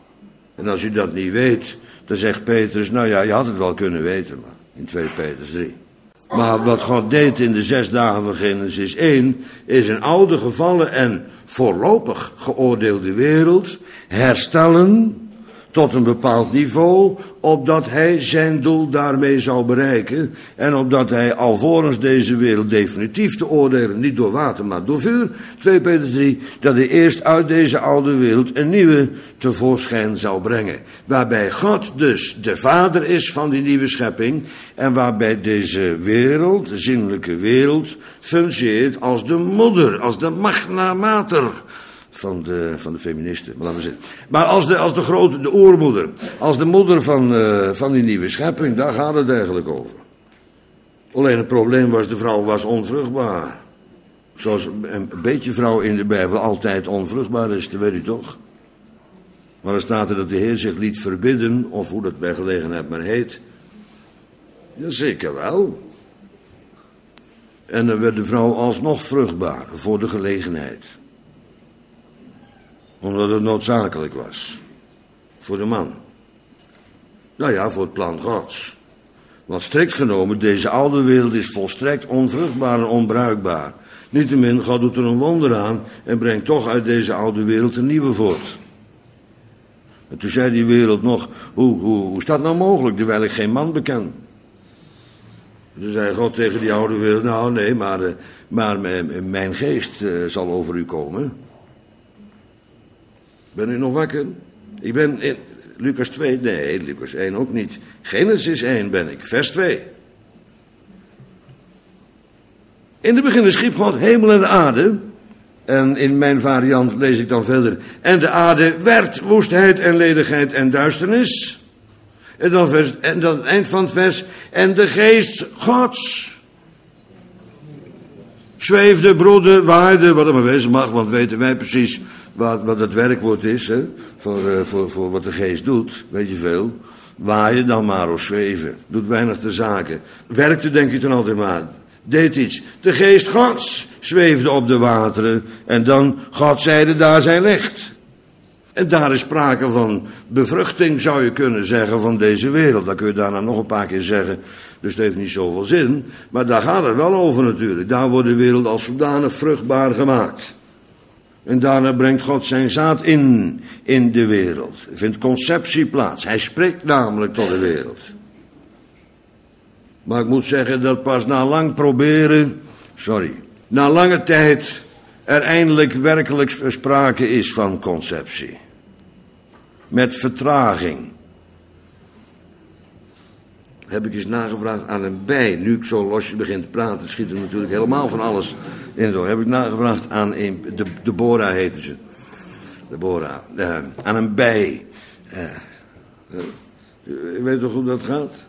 En als u dat niet weet, dan zegt Petrus, nou ja, je had het wel kunnen weten, maar in twee Petrus drie. Maar wat God deed in de zes dagen van Genesis één, is een oude, gevallen en voorlopig geoordeelde wereld herstellen tot een bepaald niveau, opdat hij zijn doel daarmee zou bereiken. En opdat hij alvorens deze wereld definitief te oordelen, niet door water, maar door vuur, twee Petrus drie, dat hij eerst uit deze oude wereld een nieuwe tevoorschijn zou brengen. Waarbij God dus de vader is van die nieuwe schepping, en waarbij deze wereld, de zinnelijke wereld, functioneert als de moeder, als de magna mater. Van de, van de feministen, maar laten we zeggen. Maar als de, als de grote, de oermoeder, als de moeder van, uh, van die nieuwe schepping, daar gaat het eigenlijk over. Alleen het probleem was, de vrouw was onvruchtbaar. Zoals een beetje vrouw in de Bijbel altijd onvruchtbaar is, dat weet u toch? Maar dan staat er dat de Heer zich liet verbidden, of hoe dat bij gelegenheid maar heet. Jazeker wel. En dan werd de vrouw alsnog vruchtbaar, voor de gelegenheid. Omdat het noodzakelijk was. Voor de man. Nou ja, voor het plan Gods. Want strikt genomen, deze oude wereld is volstrekt onvruchtbaar en onbruikbaar. Niettemin, God doet er een wonder aan en brengt toch uit deze oude wereld een nieuwe voort. En toen zei die wereld nog, hoe, hoe, hoe is dat nou mogelijk, terwijl ik geen man beken? Toen zei God tegen die oude wereld, nou nee, maar, maar mijn geest zal over u komen. Ben u nog wakker? Ik ben in Lucas twee, nee, Lucas één ook niet. Genesis één ben ik, vers twee. In de begin schiep God hemel en de aarde. En in mijn variant lees ik dan verder. En de aarde werd woestheid en ledigheid en duisternis. En dan, vers, en dan het eind van het vers. En de geest Gods zweefde, broedde, waaide, wat er maar wezen mag, want weten wij precies wat, wat het werkwoord is, hè, voor, uh, voor, voor wat de geest doet, weet je veel. Waaien dan maar of zweven, doet weinig te zaken. Werkte denk je dan altijd maar, deed iets. De geest Gods zweefde op de wateren en dan, God zeide, daar zijn licht. En daar is sprake van bevruchting, zou je kunnen zeggen, van deze wereld. Dat kun je daarna nog een paar keer zeggen, dus het heeft niet zoveel zin. Maar daar gaat het wel over natuurlijk. Daar wordt de wereld als zodanig vruchtbaar gemaakt. En daarna brengt God zijn zaad in, in de wereld. Er vindt conceptie plaats. Hij spreekt namelijk tot de wereld. Maar ik moet zeggen dat pas na lang proberen, sorry, na lange tijd er eindelijk werkelijk sprake is van conceptie. Met vertraging. Heb ik eens nagevraagd aan een bij. Nu ik zo losje begin te praten, schiet er natuurlijk helemaal van alles in door. Heb ik nagevraagd aan een, de, Deborah heette ze. Deborah. Uh, aan een bij. Uh, uh, je weet toch hoe dat gaat?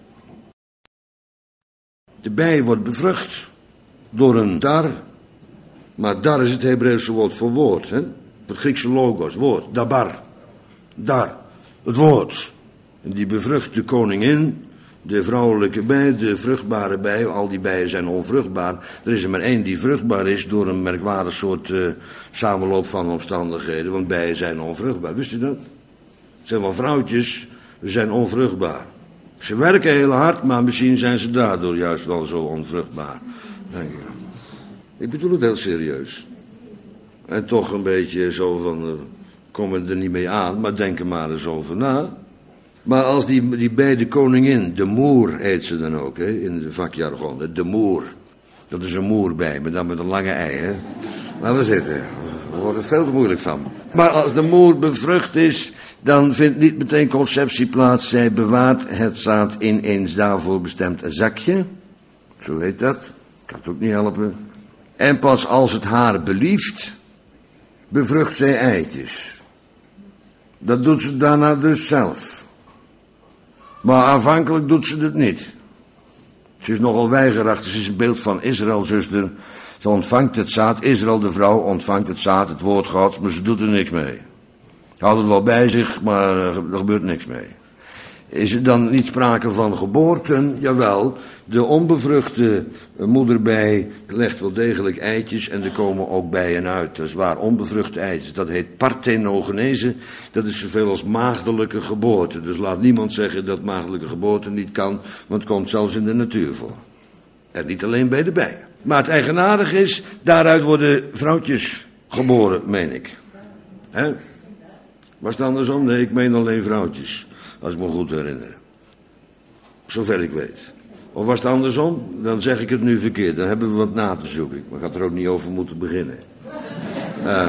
De bij wordt bevrucht door een dar. Maar dar is het Hebreeuwse woord voor woord. Hè? Het Griekse logos, woord. Dabar. Dar. Het woord. En die bevrucht de koningin. De vrouwelijke bij, de vruchtbare bij, al die bijen zijn onvruchtbaar. Er is er maar één die vruchtbaar is door een merkwaardig soort uh, samenloop van omstandigheden. Want bijen zijn onvruchtbaar, wist u dat? Het zijn wel vrouwtjes, ze zijn onvruchtbaar. Ze werken heel hard, maar misschien zijn ze daardoor juist wel zo onvruchtbaar. Denk ik. Ik bedoel het heel serieus. En toch een beetje zo van, uh, komen er niet mee aan, maar denk er maar eens over na. Maar als die, die bij de koningin, de moer heet ze dan ook, hè, in de vakjargon, de moer. Dat is een moerbij, maar dan met een lange ei, hè. Laten we zitten, daar wordt het veel te moeilijk van. Maar als de moer bevrucht is, dan vindt niet meteen conceptie plaats. Zij bewaart het zaad in eens daarvoor bestemd zakje. Zo heet dat. Kan het ook niet helpen. En pas als het haar belieft, bevrucht zij eitjes. Dat doet ze daarna dus zelf. Maar aanvankelijk doet ze het niet. Ze is nogal weigerachtig. Ze is een beeld van Israël, zuster. Ze ontvangt het zaad. Israël, de vrouw, ontvangt het zaad, het woord Gods, maar ze doet er niks mee. Ze houdt het wel bij zich, maar er gebeurt niks mee. Is er dan niet sprake van geboorten? Jawel, de onbevruchte moederbij legt wel degelijk eitjes en er komen ook bijen uit. Dat is waar, onbevruchte eitjes. Dat heet parthenogenese. Dat is zoveel als maagdelijke geboorte. Dus laat niemand zeggen dat maagdelijke geboorte niet kan, want het komt zelfs in de natuur voor. En niet alleen bij de bijen. Maar het eigenaardige is, daaruit worden vrouwtjes geboren, meen ik. Hè? Was het andersom? Nee, ik meen alleen vrouwtjes. Als ik me goed herinner. Zover ik weet. Of was het andersom? Dan zeg ik het nu verkeerd. Dan hebben we wat na te zoeken. Maar ik had er ook niet over moeten beginnen. Uh,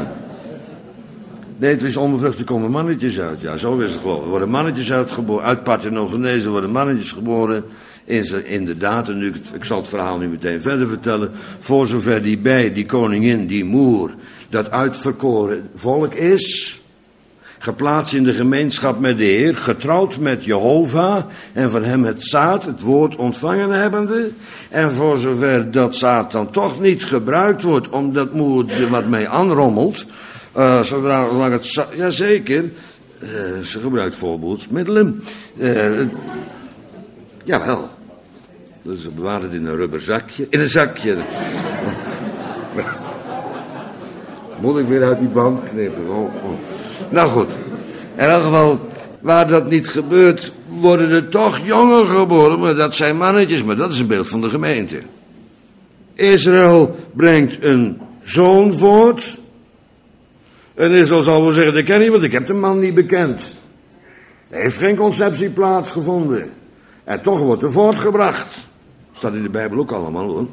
nee, het is onbevrucht. Er komen mannetjes uit. Ja, zo is het geloof. Er worden mannetjes uitgeboren. Uit parthenogenese worden mannetjes geboren. Inderdaad, en nu, ik zal het verhaal nu meteen verder vertellen. Voor zover die bij, die koningin, die moer, dat uitverkoren volk is, geplaatst in de gemeenschap met de Heer, getrouwd met Jehovah en van hem het zaad, het woord ontvangen hebbende. En voor zover dat zaad dan toch niet gebruikt wordt, omdat moeder er wat mee aanrommelt, uh, zodra lang het zaad, jazeker, uh, ze gebruikt voorbeeldsmiddelen. Uh, jawel, dus ze bewaart het in een rubber zakje, in een zakje. Moet ik weer uit die band knippen? Oh, oh. Nou goed, in elk geval, waar dat niet gebeurt, worden er toch jongen geboren, maar dat zijn mannetjes, maar dat is een beeld van de gemeente. Israël brengt een zoon voort, en Israël zal wel zeggen, dat ken ik, want ik heb de man niet bekend. Er heeft geen conceptie plaatsgevonden, en toch wordt er voortgebracht. Staat in de Bijbel ook allemaal, hoor.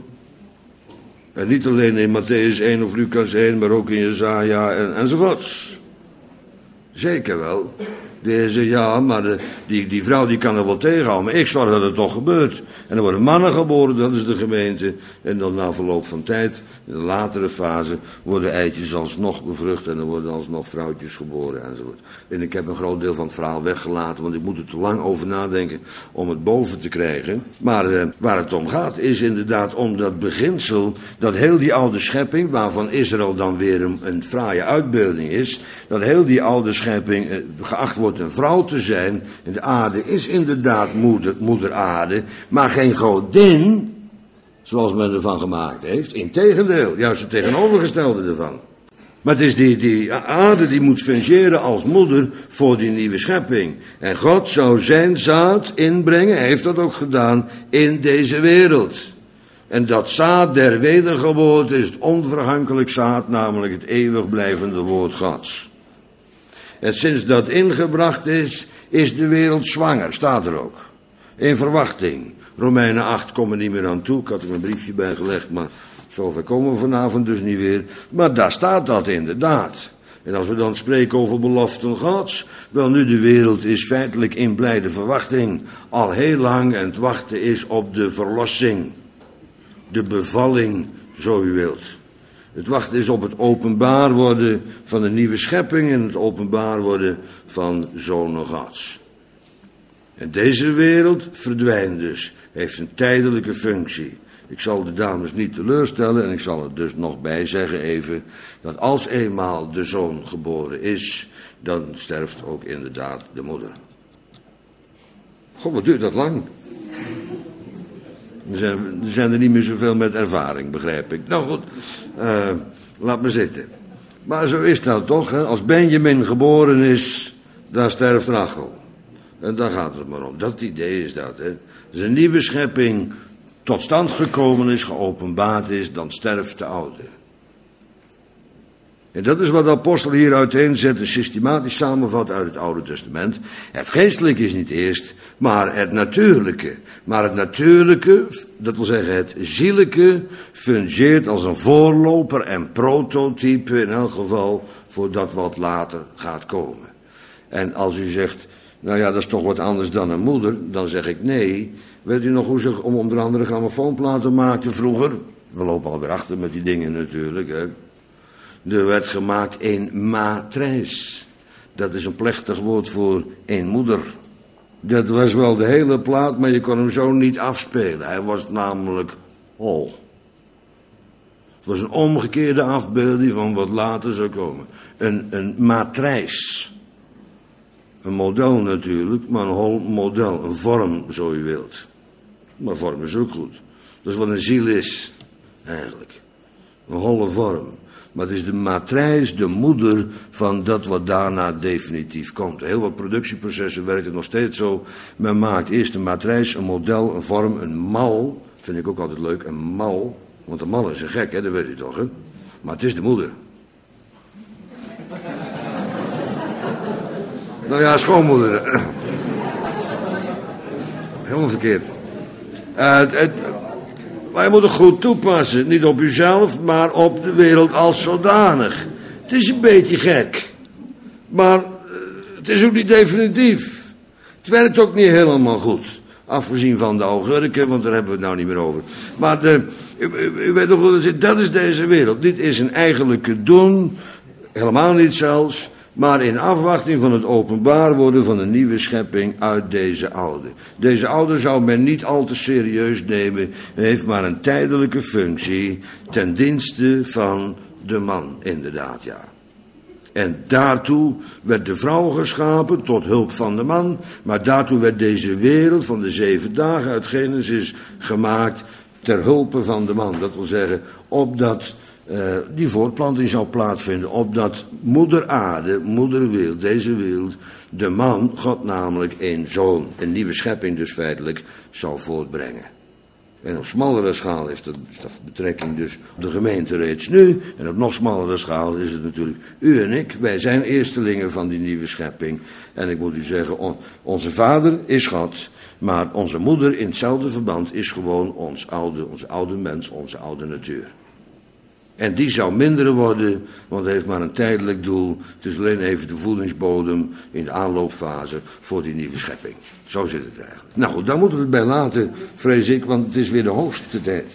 En niet alleen in Matthäus één of Lucas één, maar ook in Jesaja en, enzovoorts. Zeker wel. Die zegt, ja, maar de, die, die vrouw die kan er wel tegenhouden. Maar ik zorg dat het toch gebeurt. En er worden mannen geboren, dat is de gemeente. En dan na verloop van tijd, in de latere fase, worden eitjes alsnog bevrucht. En er worden alsnog vrouwtjes geboren enzovoort. En ik heb een groot deel van het verhaal weggelaten, want ik moet er te lang over nadenken om het boven te krijgen. Maar uh, waar het om gaat, is inderdaad om dat beginsel, dat heel die oude schepping, waarvan Israël dan weer een, een fraaie uitbeelding is, dat heel die oude schepping uh, geacht wordt een vrouw te zijn. En de aarde is inderdaad moeder, moeder aarde, maar geen godin, zoals men ervan gemaakt heeft. Integendeel, juist het tegenovergestelde ervan. Maar het is die, die aarde die moet fungeren als moeder voor die nieuwe schepping. En God zou zijn zaad inbrengen, hij heeft dat ook gedaan, in deze wereld. En dat zaad der wedergeboorte is het onvergankelijk zaad, namelijk het eeuwig blijvende woord Gods. En sinds dat ingebracht is, is de wereld zwanger, staat er ook. In verwachting. Romeinen acht komen niet meer aan toe. Ik had er een briefje bij gelegd, maar zover komen we vanavond dus niet weer. Maar daar staat dat inderdaad. En als we dan spreken over beloften Gods, wel nu de wereld is feitelijk in blijde verwachting. Al heel lang en het wachten is op de verlossing. De bevalling, zo u wilt. Het wachten is op het openbaar worden van de nieuwe schepping en het openbaar worden van zonen Gods. En deze wereld verdwijnt dus, heeft een tijdelijke functie. Ik zal de dames niet teleurstellen en ik zal er dus nog bij zeggen even, dat als eenmaal de zoon geboren is, dan sterft ook inderdaad de moeder. Goh, wat duurt dat lang? Er zijn, er zijn er niet meer zoveel met ervaring, begrijp ik. Nou goed, uh, laat me zitten. Maar zo is dat toch, hè? Als Benjamin geboren is, dan sterft Rachel. En daar gaat het maar om. Dat idee is dat, hè. Als een nieuwe schepping tot stand gekomen is, geopenbaard is, dan sterft de oude. En dat is wat de apostel hier uiteenzet en systematisch samenvat uit het Oude Testament. Het geestelijke is niet eerst, maar het natuurlijke. Maar het natuurlijke, dat wil zeggen het zielijke, fungeert als een voorloper en prototype in elk geval voor dat wat later gaat komen. En als u zegt, nou ja, dat is toch wat anders dan een moeder, dan zeg ik nee. Weet u nog hoe ze om onder andere grammofoonplaten maakten vroeger? We lopen alweer achter met die dingen natuurlijk, hè. Er werd gemaakt een matrijs. Dat is een plechtig woord voor een moeder. Dat was wel de hele plaat, maar je kon hem zo niet afspelen. Hij was namelijk hol. Het was een omgekeerde afbeelding van wat later zou komen. Een, een matrijs. Een model natuurlijk, maar een hol model. Een vorm, zo u wilt. Maar vorm is ook goed. Dat is wat een ziel is, eigenlijk. Een holle vorm. Maar het is de matrijs, de moeder van dat wat daarna definitief komt. Heel wat productieprocessen werkt het nog steeds zo. Men maakt eerst een matrijs, een model, een vorm, een mal. Vind ik ook altijd leuk, een mal. Want een mal is een gek, hè, dat weet u toch, hè? Maar het is de moeder. Nou ja, schoonmoeder. Helemaal verkeerd. Uh, het... het Maar je moet het goed toepassen. Niet op uzelf, maar op de wereld als zodanig. Het is een beetje gek. Maar uh, het is ook niet definitief. Het werkt ook niet helemaal goed. Afgezien van de augurken, want daar hebben we het nou niet meer over. Maar de, u, u, u weet toch wel, dat is deze wereld. Dit is een eigenlijke doen. Helemaal niet zelfs. Maar in afwachting van het openbaar worden van een nieuwe schepping uit deze oude. Deze oude zou men niet al te serieus nemen. Hij heeft maar een tijdelijke functie ten dienste van de man, inderdaad, ja. En daartoe werd de vrouw geschapen tot hulp van de man. Maar daartoe werd deze wereld van de zeven dagen uit Genesis gemaakt ter hulpe van de man. Dat wil zeggen, opdat Uh, die voortplanting zou plaatsvinden, opdat moeder aarde, moeder wereld, deze wereld, de man, God namelijk, een zoon, een nieuwe schepping dus feitelijk, zou voortbrengen. En op smallere schaal heeft dat, is dat betrekking dus op de gemeente reeds nu, en op nog smallere schaal is het natuurlijk u en ik, wij zijn eerstelingen van die nieuwe schepping. En ik moet u zeggen, on, onze vader is God, maar onze moeder in hetzelfde verband is gewoon ons oude, onze oude mens, onze oude natuur. En die zou minder worden, want het heeft maar een tijdelijk doel. Het is alleen even de voedingsbodem in de aanloopfase voor die nieuwe schepping. Zo zit het eigenlijk. Nou goed, daar moeten we het bij laten, vrees ik, want het is weer de hoogste tijd.